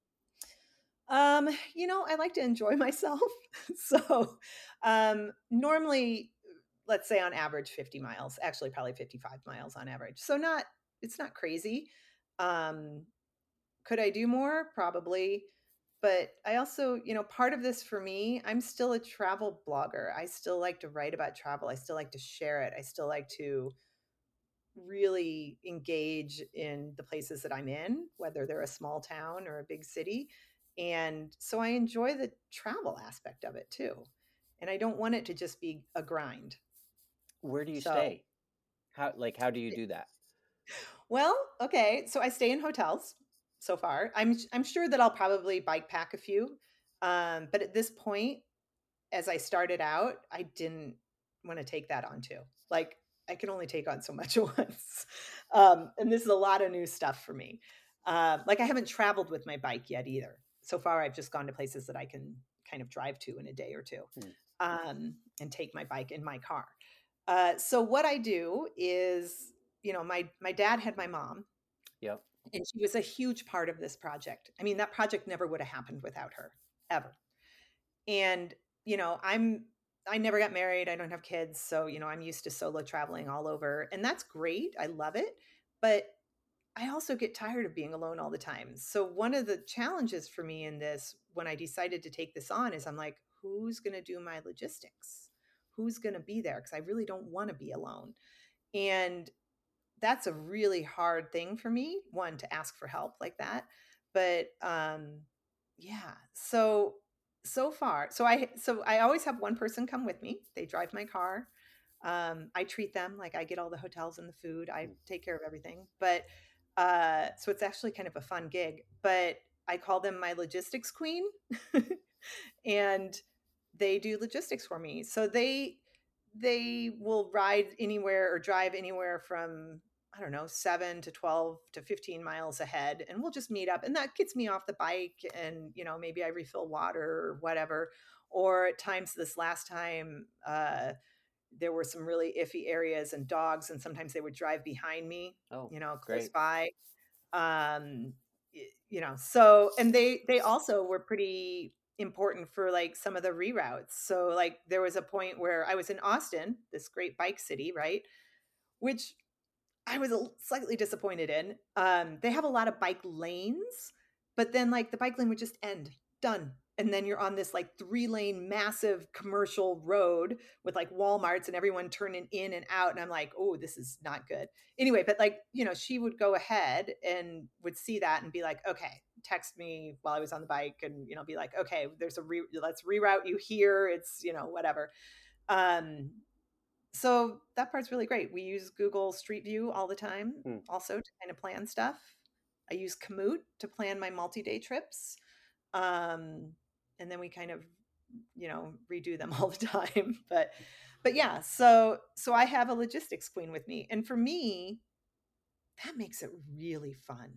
I like to enjoy myself. So, normally, let's say on average 50 miles, actually probably 55 miles on average. So it's not crazy. Um, could I do more? Probably. But I also, part of this for me, I'm still a travel blogger. I still like to write about travel. I still like to share it. I still like to really engage in the places that I'm in, whether they're a small town or a big city. And so I enjoy the travel aspect of it too. And I don't want it to just be a grind. Where do you So, stay? How do you do that? well, okay. So I stay in hotels so far. I'm sure that I'll probably bike pack a few. But at this point, as I started out, I didn't want to take that on too. Like I can only take on so much at once. And this is a lot of new stuff for me. Like I haven't traveled with my bike yet either. So far, I've just gone to places that I can kind of drive to in a day or two, Hmm. and take my bike in my car. So what I do is, my dad had my mom, Yep. and she was a huge part of this project. I mean, that project never would have happened without her, ever. And, I never got married. I don't have kids. So, I'm used to solo traveling all over. And that's great. I love it. But I also get tired of being alone all the time. So, one of the challenges for me in this, when I decided to take this on, is I'm like, who's going to do my logistics? Who's going to be there? Because I really don't want to be alone. And that's a really hard thing for me, one, to ask for help like that. But yeah. So far, so I always have one person come with me. They drive my car. I treat them like I get all the hotels and the food. I take care of everything. But so it's actually kind of a fun gig. But I call them my logistics queen, and they do logistics for me. So they will ride anywhere or drive anywhere from, I don't know, 7 to 12 to 15 miles ahead, and we'll just meet up, and that gets me off the bike, and maybe I refill water or whatever. Or at times, this last time, there were some really iffy areas and dogs, and sometimes they would drive behind me, Oh, close great. by. um So, and they also were pretty important for like some of the reroutes. So like there was a point where I was in Austin, this great bike city, right? Which I was slightly disappointed in. They have a lot of bike lanes, but then like the bike lane would just end, done. And then you're on this like 3-lane massive commercial road with like Walmarts and everyone turning in and out. And I'm like, oh, this is not good. Anyway, but like, she would go ahead and would see that and be like, okay, text me while I was on the bike and, be like, okay, let's reroute you here. It's, whatever. Um, so that part's really great. We use Google Street View all the time also to kind of plan stuff. I use Komoot to plan my multi-day trips. And then we kind of, redo them all the time. But yeah, so I have a logistics queen with me. And for me, that makes it really fun.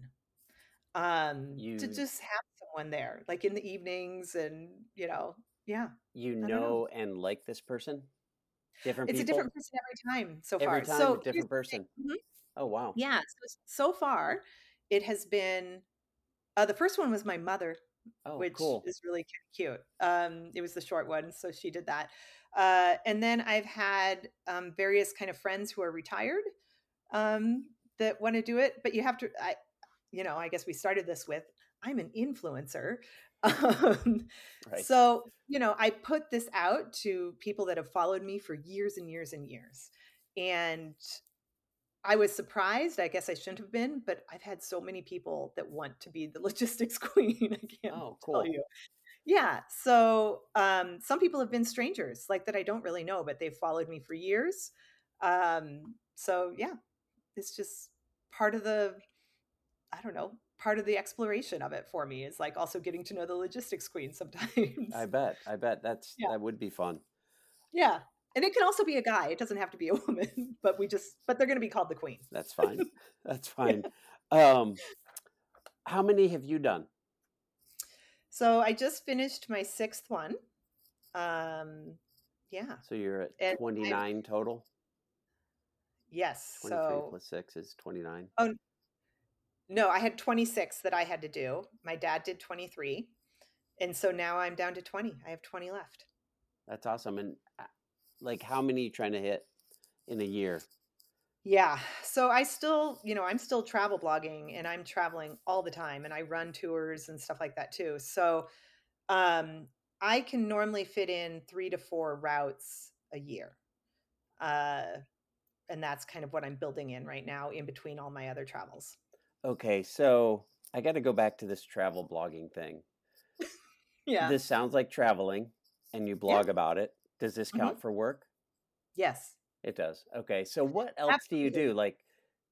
To just have someone there, like in the evenings and, yeah. And like this person? Different It's people? a different person every time so far. Every time So a different person. Oh, wow. Yeah. So far, it has been the first one was my mother, Oh, which cool. is really cute. It was the short one, so she did that. And then I've had various kind of friends who are retired that want to do it, but you have to. I guess we started this with I'm an influencer. Right. So, I put this out to people that have followed me for years and years and years. And I was surprised. I guess I shouldn't have been, but I've had so many people that want to be the logistics queen. I can't tell you. Yeah. So some people have been strangers like that I don't really know, but they've followed me for years. So yeah, it's just part of part of the exploration of it for me is like also getting to know the logistics queen sometimes. I bet that would be fun. Yeah. And it can also be a guy. It doesn't have to be a woman, but they're going to be called the queen. That's fine. That's fine. Yeah. How many have you done? So I just finished my 6th one. Yeah. So you're at 29 total? Yes. 23 plus 6 is 29. Oh, no, I had 26 that I had to do. My dad did 23. And so now I'm down to 20. I have 20 left. That's awesome. And like how many are you trying to hit in a year? Yeah. So I'm still travel blogging and I'm traveling all the time and I run tours and stuff like that too. So I can normally fit in 3 to 4 routes a year. And that's kind of what I'm building in right now in between all my other travels. Okay. So I got to go back to this travel blogging thing. Yeah. This sounds like traveling and you blog about it. Does this count for work? Yes. It does. Okay. So what else do you do? Like,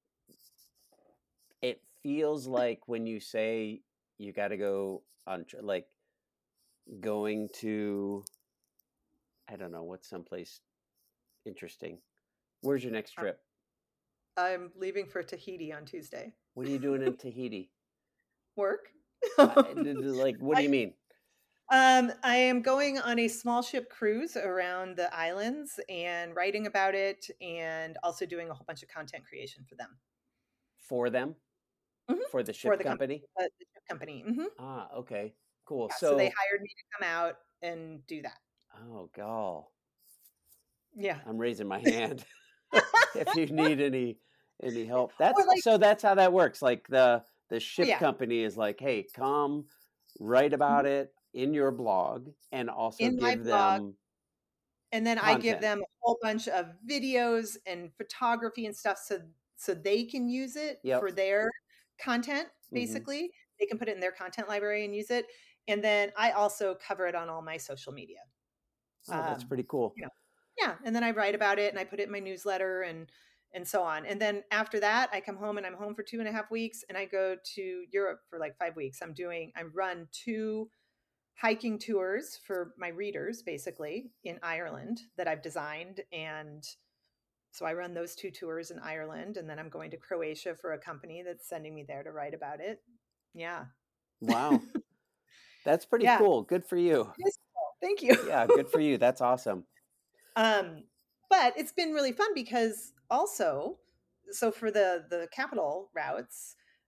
it feels like when you say you got to go on, like going to, I don't know, what's someplace interesting. Where's your next trip? I'm leaving for Tahiti on Tuesday. What are you doing in Tahiti? Work. Like, what do you mean? I am going on a small ship cruise around the islands and writing about it and also doing a whole bunch of content creation for them. For them? Mm-hmm. For the ship company? The ship company. Mm-hmm. Ah, okay. Cool. Yeah, so they hired me to come out and do that. Oh, gal. Yeah. I'm raising my hand. If you need any help. That's how that works. Like the ship company is like, hey, come write about it in your blog and also in give them and then content. I give them a whole bunch of videos and photography and stuff so they can use it for their content. Basically, they can put it in their content library and use it. And then I also cover it on all my social media. Oh, that's pretty cool. Yeah. And then I write about it and I put it in my newsletter and so on. And then after that, I come home and I'm home for 2.5 weeks and I go to Europe for like 5 weeks. I run 2 hiking tours for my readers, basically in Ireland that I've designed. And so I run those 2 tours in Ireland. And then I'm going to Croatia for a company that's sending me there to write about it. Yeah. Wow. That's pretty cool. Good for you. It is cool. Thank you. Yeah, good for you. That's awesome. But it's been really fun because also, so for the capital routes,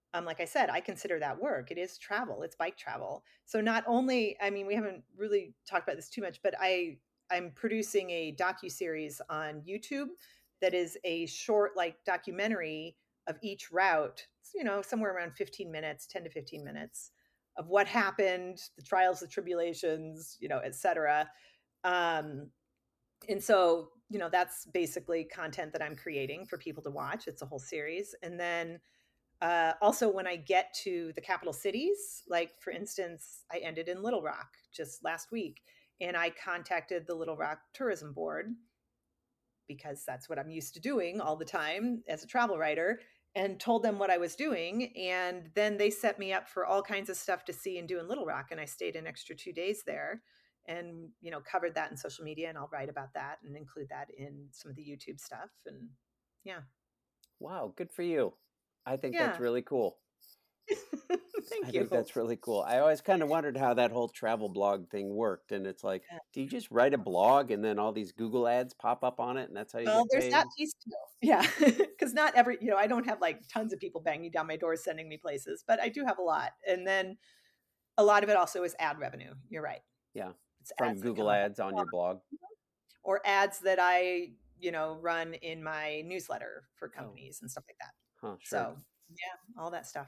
like I said, I consider that work. It is travel. It's bike travel. So not only, I mean, we haven't really talked about this too much, but I'm producing a docu-series on YouTube that is a short like documentary of each route, somewhere around 15 minutes, 10 to 15 minutes of what happened, the trials, the tribulations, et cetera. Um, and so, that's basically content that I'm creating for people to watch. It's a whole series. And then also, when I get to the capital cities, like for instance, I ended in Little Rock just last week, and I contacted the Little Rock Tourism Board because that's what I'm used to doing all the time as a travel writer, and told them what I was doing. And then they set me up for all kinds of stuff to see and do in Little Rock. And I stayed an extra 2 days there and, covered that in social media. And I'll write about that and include that in some of the YouTube stuff. And yeah. Wow, good for you. I think that's Yeah. really cool. Thank I you. think that's really cool. I always kind of wondered how that whole travel blog thing worked. And it's like, do you just write a blog and then all these Google ads pop up on it and that's how you Well, get there's paid? that piece too. Yeah. Because not every, I don't have like tons of people banging down my door sending me places, but I do have a lot. And then a lot of it also is ad revenue. You're right. Yeah. It's From ads that Google come up ads on your blog. or ads that I, run in my newsletter for Oh, companies and stuff like that. huh, sure. So yeah, all that stuff.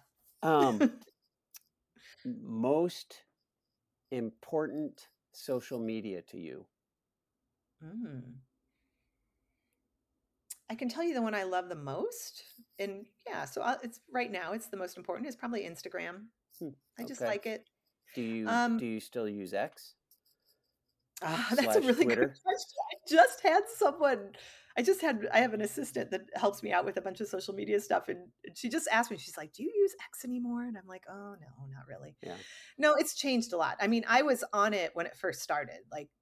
Most important social media to you? I can tell you the one I love the most. And yeah, so it's right now, it's the most important. It's probably Instagram. I just like it. Do you still use X? That's a really Twitter? good question. I have an assistant that helps me out with a bunch of social media stuff. And she just asked me, she's like, do you use X anymore? And I'm like, oh, no, not really. Yeah. No, it's changed a lot. I mean, I was on it when it first started.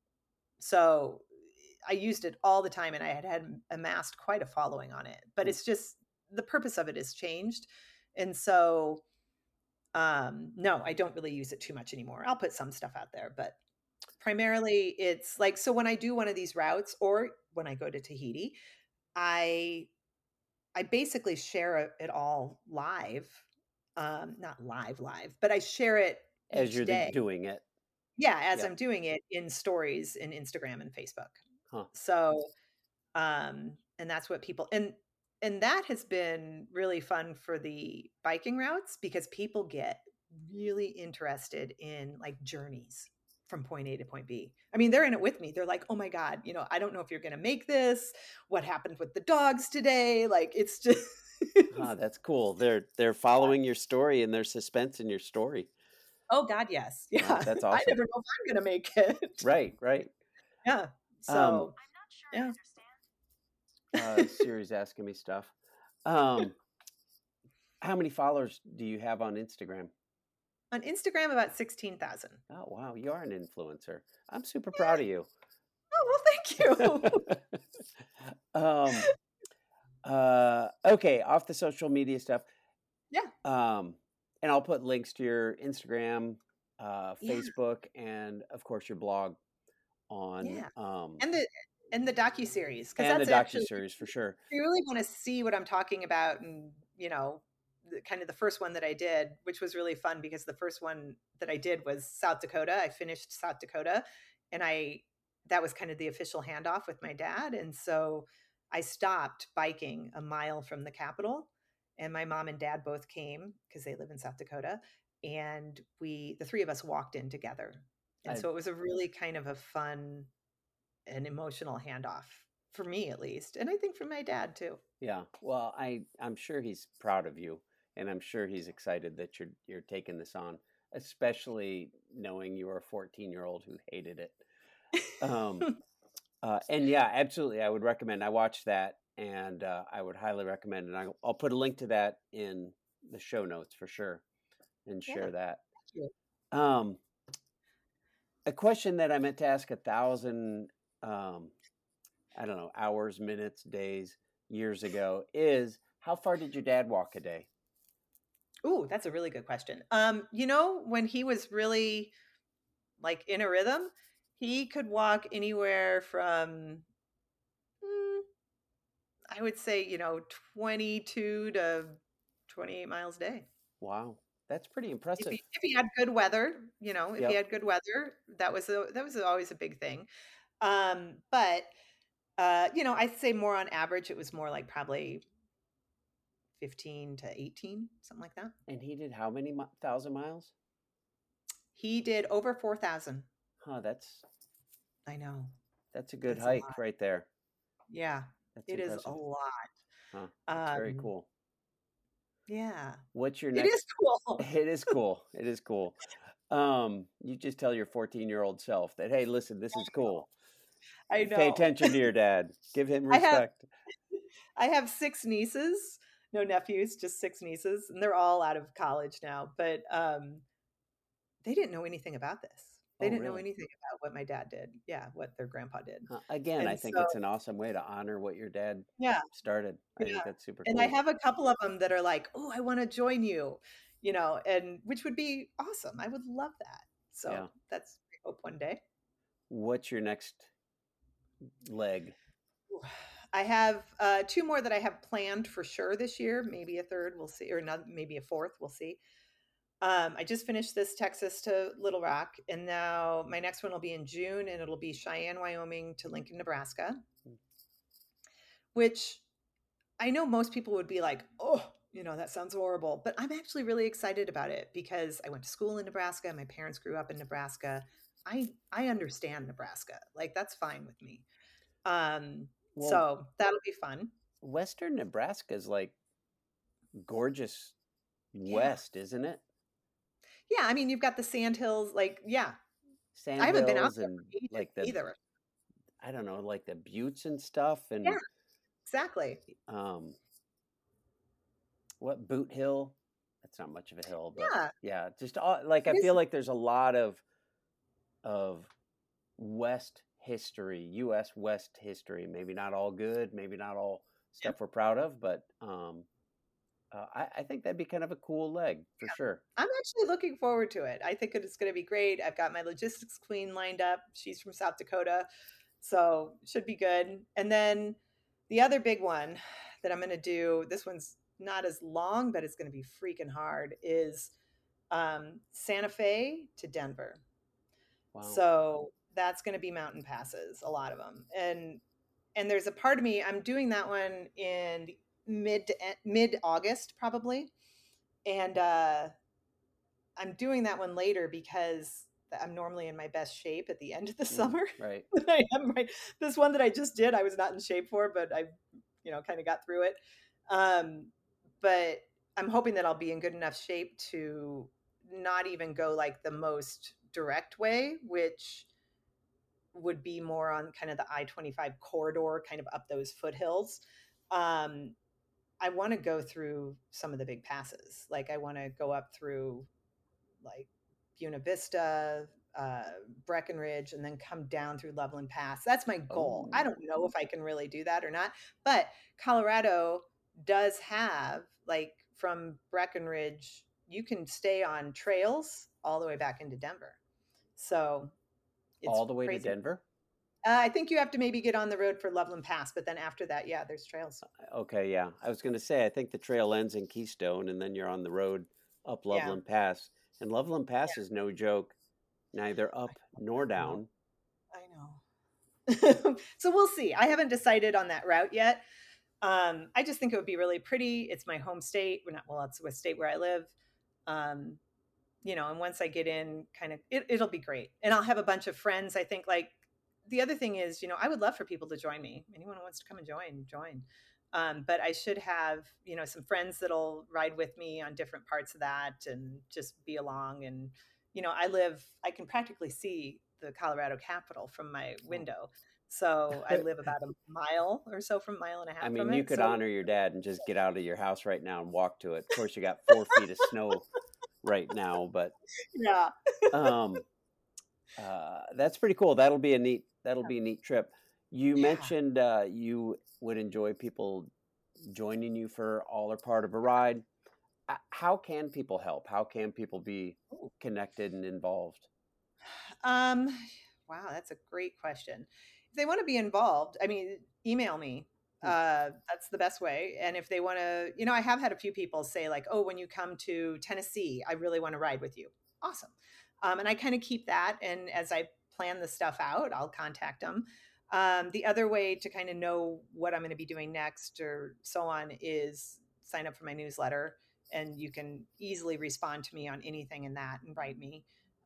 So I used it all the time and I had amassed quite a following on it. But it's just the purpose of it has changed. And so, no, I don't really use it too much anymore. I'll put some stuff out there, but primarily it's like, so when I do one of these routes or when I go to Tahiti, I basically share it all live. Not live, but I share it as each you're day. doing it. Yeah, as I'm doing it in stories in Instagram and Facebook. Huh. So, and that's what people and that has been really fun for the biking routes because people get really interested in like journeys from point A to point B. I mean, they're in it with me. They're like, "Oh my God, I don't know if you're going to make this. What happened with the dogs today?" Like, it's just That's cool. They're following your story and there's suspense in your story. Oh God, yes. Yeah. That's I awesome. never know if I'm going to make it. Right. Yeah. So, I'm not sure I understand. Siri's asking me stuff. How many followers do you have on Instagram? On Instagram, about 16,000. Oh, wow. You are an influencer. I'm super proud of you. Oh, well, thank you. Okay. Off the social media stuff. Yeah. And I'll put links to your Instagram, Facebook, and of course your blog on, and the docuseries. And the docuseries for sure. If you really want to see what I'm talking about and, kind of the first one that I did, which was really fun because the first one that I did was South Dakota. I finished South Dakota and that was kind of the official handoff with my dad. And so I stopped biking a mile from the capital and my mom and dad both came because they live in South Dakota. And the three of us walked in together. And so it was a really kind of a fun and emotional handoff for me at least. And I think for my dad too. Yeah. Well, I'm sure he's proud of you. And I'm sure he's excited that you're taking this on, especially knowing you were a 14-year-old who hated it. And yeah, absolutely. I would recommend. I watched that, and I would highly recommend. And I'll put a link to that in the show notes for sure, and share that. Thank you. A question that I meant to ask 1,000, I don't know, hours, minutes, days, years ago is how far did your dad walk a day? Ooh, that's a really good question. When he was really like in a rhythm, he could walk anywhere from, I would say, 22 to 28 miles a day. Wow. That's pretty If impressive. he had good weather, if he Yep. had good weather, that was always a big thing. But I'd say more on average, it was more like probably 15 to 18, something like that. And he did how many thousand miles? He did over 4,000. Huh, I know. that's a good It's a hike lot. right there. Yeah, That's it is a impressive. lot. Huh. That's very Um, cool. yeah, What's your it is next? cool. It is cool. It is cool. You just tell your 14-year-old self that, hey, listen, this is cool. I Pay know. attention to your dad. Give him I have respect. I have 6 nieces, no nephews, just 6 nieces, and they're all out of college now, but, they didn't know anything about this. They Oh, didn't know really? anything about what my dad did. Yeah, what their grandpa did. Again, I And think so it's an awesome way to honor what your dad yeah, started. I yeah, think that's super and I cool. have a couple of them that are like, "Oh, I wanna join you," and which would be awesome. I would love that. So, Yeah. that's I hope one day. What's your next leg? Ooh, I have, 2 more that I have planned for sure this year, maybe a 3rd, we'll see, or not maybe a 4th, we'll see. I just finished this Texas to Little Rock, and now my next one will be in June, and it'll be Cheyenne, Wyoming to Lincoln, Nebraska, which I know most people would be like, oh, that sounds horrible. But I'm actually really excited about it because I went to school in Nebraska. My parents grew up in Nebraska. I understand Nebraska. Like that's fine with me. Well, So that'll be fun. Western Nebraska is like gorgeous Yeah. west, isn't it? Yeah. I mean, you've got the sand hills. Like, yeah. I Sand haven't been out hills there and for ages like the, either. I don't know, like the buttes and stuff. Yeah, And exactly. um, what Boot Hill? That's not much of a hill, but Yeah. yeah, just like I It feel is. like there's a lot of West history, U.S. West history. Maybe not all good, maybe not all Yeah. stuff we're proud of, but I think that'd be kind of a cool leg for sure. I'm actually looking forward to it. I think it's going to be great. I've got my logistics queen lined up. She's from South Dakota. So should be good. And then the other big one that I'm going to do, this one's not as long, but it's going to be freaking hard, is Santa Fe to Denver. Wow. So that's going to be mountain passes, a lot of them. And there's a part of me, I'm doing that one in mid August probably. And I'm doing that one later because I'm normally in my best shape at the end of the summer. Right. I am right. This one that I just did, I was not in shape for, but I, kind of got through it. Um, but I'm hoping that I'll be in good enough shape to not even go like the most direct way, which would be more on kind of the I-25 corridor, kind of up those foothills. Um, I want to go through some of the big passes. Like I want to go up through like Buena Vista, uh, Breckenridge, and then come down through Loveland Pass. That's my goal. I Oh, don't know if I can really do that or not, but Colorado does have like from Breckenridge, you can stay on trails all the way back into Denver. So it's all the way to crazy. Denver? I think you have to maybe get on the road for Loveland Pass, but then after that, yeah, there's trails. Okay, yeah. I was going to say, I think the trail ends in Keystone and then you're on the road up Yeah, Loveland Pass. And Loveland yeah, Pass is no joke, neither up nor I know. down. I know. So we'll see. I haven't decided on that route yet. I just think it would be really pretty. It's my home state. We're not, well, it's a state where I live. Um, and once I get in, kind of, it'll be great. And I'll have a bunch of friends. I think like the other thing is, I would love for people to join me. Anyone who wants to come and join. But I should have, some friends that'll ride with me on different parts of that and just be along. And, I can practically see the Colorado Capitol from my Oh. window. So I live about a mile or so from mile and a I half from mean, you it. could So honor your dad and just get out of your house right now and walk to it. Of course, you got 4 feet of snow right now, but yeah, um, that's pretty cool. That'll be a neat trip. You yeah. mentioned you would enjoy people joining you for all or part of a ride. How can people help? How can people be Ooh. connected and involved? Um, wow, that's a great question. If they want to be involved, I mean, email me. That's the best way. And if they want to, I have had a few people say like, oh, when you come to Tennessee, I really want to ride with you. Awesome. And I kind of keep that. And as I plan the stuff out, I'll contact them. The other way to kind of know what I'm going to be doing next or so on is sign up for my newsletter, and you can easily respond to me on anything in that and write me.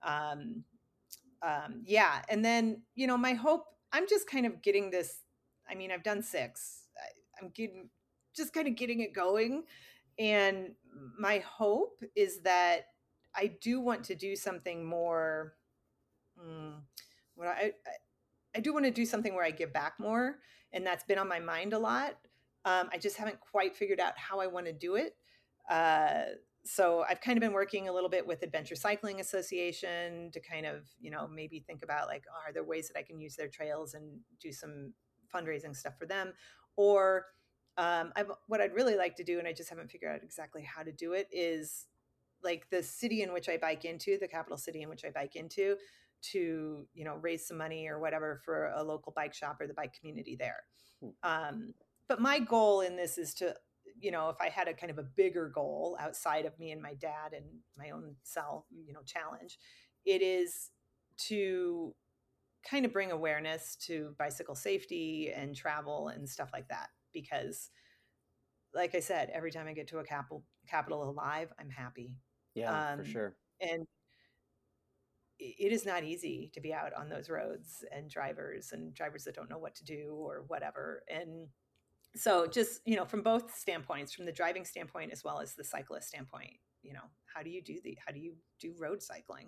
Yeah. And then, my hope, I'm just kind of getting this. I mean, I've done 6. I'm just kind of getting it going. And my hope is that I do want to do something more. What I do want to do something where I give back more, and that's been on my mind a lot. I just haven't quite figured out how I want to do it. So I've kind of been working a little bit with Adventure Cycling Association to kind of, maybe think about like, oh, are there ways that I can use their trails and do some fundraising stuff for them? Or what I'd really like to do, and I just haven't figured out exactly how to do it, is like the city in which I bike into, the capital city in which I bike into, to, raise some money or whatever for a local bike shop or the bike community there. But my goal in this is to, if I had a kind of a bigger goal outside of me and my dad and my own self, challenge, it is to kind of bring awareness to bicycle safety and travel and stuff like that. Because like I said, every time I get to a capital alive, I'm happy. Yeah, for sure. And it is not easy to be out on those roads, and drivers that don't know what to do or whatever. And so just, from both standpoints, from the driving standpoint as well as the cyclist standpoint, how do you do road cycling?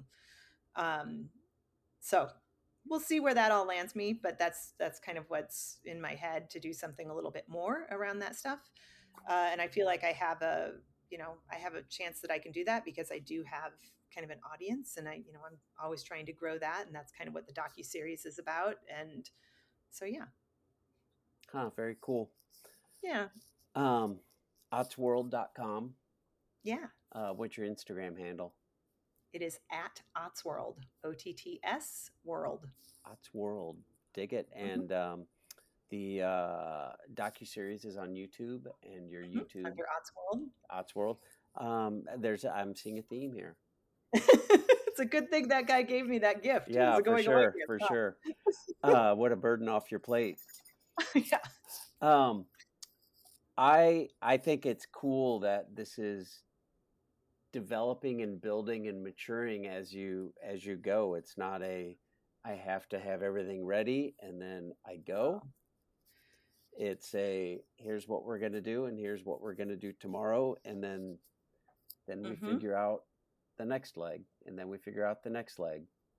So we'll see where that all lands me, but that's kind of what's in my head, to do something a little bit more around that stuff. And I feel like I have a chance that I can do that, because I do have kind of an audience, and I'm always trying to grow that. And that's kind of what the docuseries is about. And so, yeah. Very cool. Yeah. Ottsworld.com. Yeah. What's your Instagram handle? It is at Ottsworld, OTTS World. Ottsworld. Dig it. And the docuseries is on YouTube, and your YouTube under Ottsworld. I'm seeing a theme here. It's a good thing that guy gave me that gift. Yeah, for sure. What a burden off your plate. Yeah. I think it's cool that this is developing and building and maturing as you go. It's not I have to have everything ready and then I go. It's here's what we're going to do, and here's what we're going to do tomorrow, and then we figure out the next leg, and then we figure out the next leg.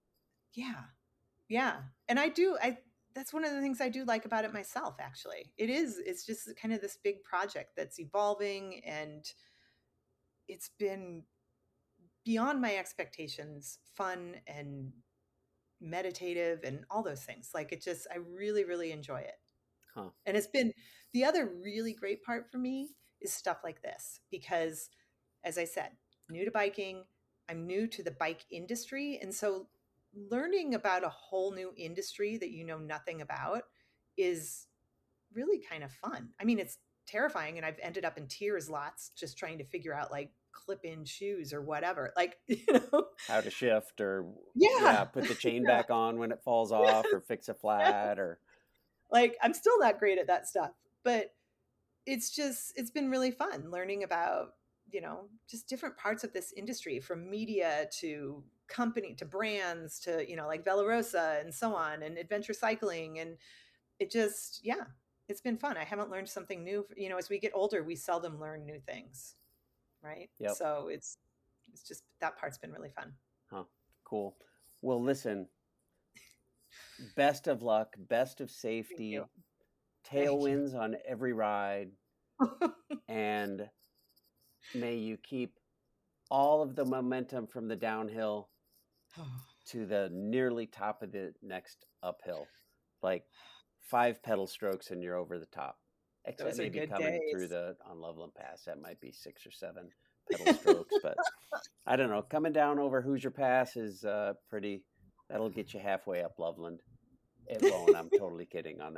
Yeah. And that's one of the things I do like about it myself, actually. It's just kind of this big project that's evolving, and it's been beyond my expectations, fun and meditative and all those things. Like I really, really enjoy it. And it's been, the other really great part for me is stuff like this, because as I said, new to biking, I'm new to the bike industry. And so learning about a whole new industry that you know nothing about is really kind of fun. I mean, it's terrifying, and I've ended up in tears lots just trying to figure out like clip-in shoes or whatever, like, how to shift, or put the chain Yeah. back on when it falls off, or fix a flat, or like, I'm still not great at that stuff, but it's been really fun learning about, just different parts of this industry, from media to company to brands to, like Velarosa and so on, and adventure cycling. And it just, it's been fun. I haven't learned something new. As we get older, we seldom learn new things. Right. Yep. So it's just, that part's been really fun. Cool. Well, listen, best of luck, best of safety, tailwinds on every ride. And may you keep all of the momentum from the downhill to the nearly top of the next uphill, like 5 pedal strokes and you're over the top. Except maybe coming through on Loveland Pass, that might be 6 or 7 pedal strokes. But I don't know. Coming down over Hoosier Pass is that'll get you halfway up Loveland. It won't. I'm totally kidding on that.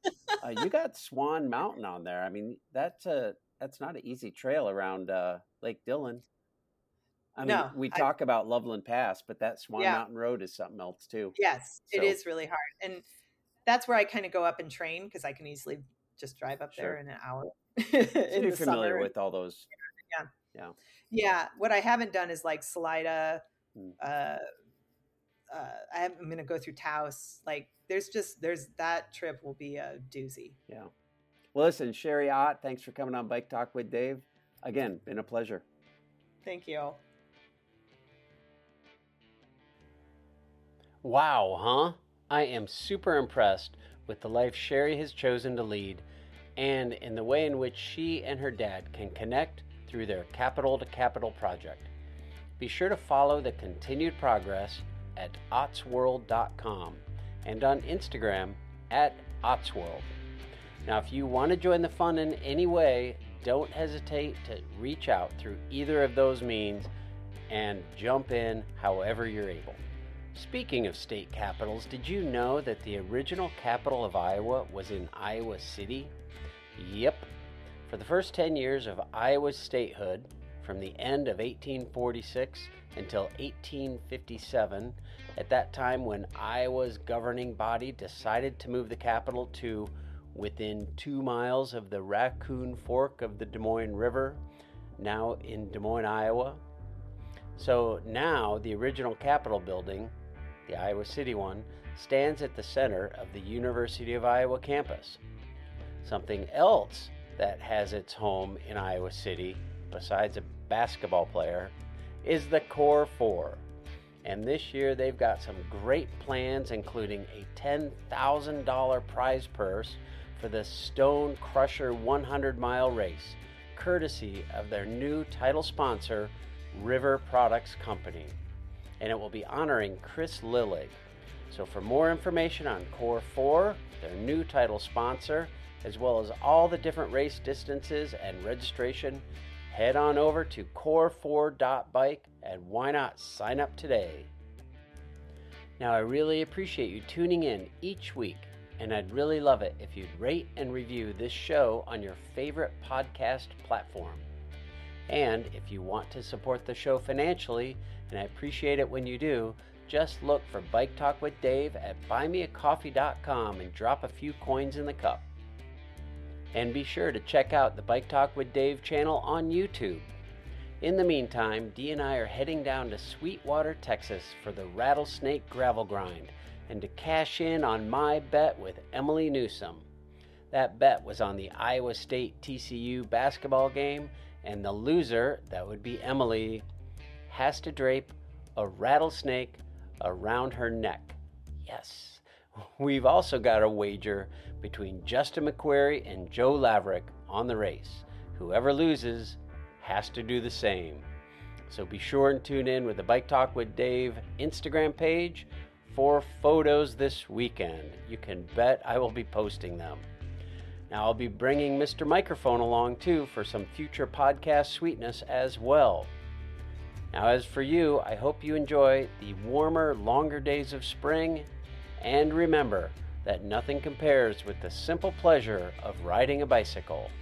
You got Swan Mountain on there. I mean, that's not an easy trail around Lake Dillon. I mean, No, we talk about Loveland Pass, but that Swan yeah. Mountain Road is something else too. Yes, So, it is really hard. And that's where I kind of go up and train because I can easily just drive up there sure. in an hour So in you're the familiar summer. with all those. Yeah. Yeah. Yeah. What I haven't done is like Salida. Hmm. I'm going to go through Taos. Like there's that trip will be a doozy. Yeah. Well, listen, Sherry Ott, thanks for coming on Bike Talk with Dave. Again, been a pleasure. Thank you. Wow, huh? I am super impressed with the life Sherry has chosen to lead and in the way in which she and her dad can connect through their Capital to Capital project. Be sure to follow the continued progress at ottsworld.com and on Instagram at ottsworld. Now, if you want to join the fun in any way, don't hesitate to reach out through either of those means and jump in however you're able. Speaking of state capitals, did you know that the original capital of Iowa was in Iowa City? Yep. For the first 10 years of Iowa's statehood, from the end of 1846 until 1857, at that time when Iowa's governing body decided to move the capital to within 2 miles of the Raccoon Fork of the Des Moines River, now in Des Moines, Iowa. So now the original Capitol building, the Iowa City one, stands at the center of the University of Iowa campus. Something else that has its home in Iowa City, besides a basketball player, is the Core 4. And this year they've got some great plans, including a $10,000 prize purse for the Stone Crusher 100-mile race, courtesy of their new title sponsor, River Products Company. And it will be honoring Chris Lillig. So for more information on Core 4, their new title sponsor, as well as all the different race distances and registration, head on over to core4.bike and why not sign up today. Now, I really appreciate you tuning in each week, and I'd really love it if you'd rate and review this show on your favorite podcast platform. And if you want to support the show financially, and I appreciate it when you do, just look for Bike Talk with Dave at buymeacoffee.com and drop a few coins in the cup. And be sure to check out the Bike Talk with Dave channel on YouTube. In the meantime, Dee and I are heading down to Sweetwater, Texas for the Rattlesnake Gravel Grind and to cash in on my bet with Emily Newsom. That bet was on the Iowa State TCU basketball game, and the loser, that would be Emily, has to drape a rattlesnake around her neck. Yes. We've also got a wager between Justin McQuarrie and Joe Laverick on the race. Whoever loses has to do the same. So be sure and tune in with the Bike Talk with Dave Instagram page for photos this weekend. You can bet I will be posting them. Now I'll be bringing Mr. Microphone along too for some future podcast sweetness as well. Now as for you, I hope you enjoy the warmer, longer days of spring, and remember that nothing compares with the simple pleasure of riding a bicycle.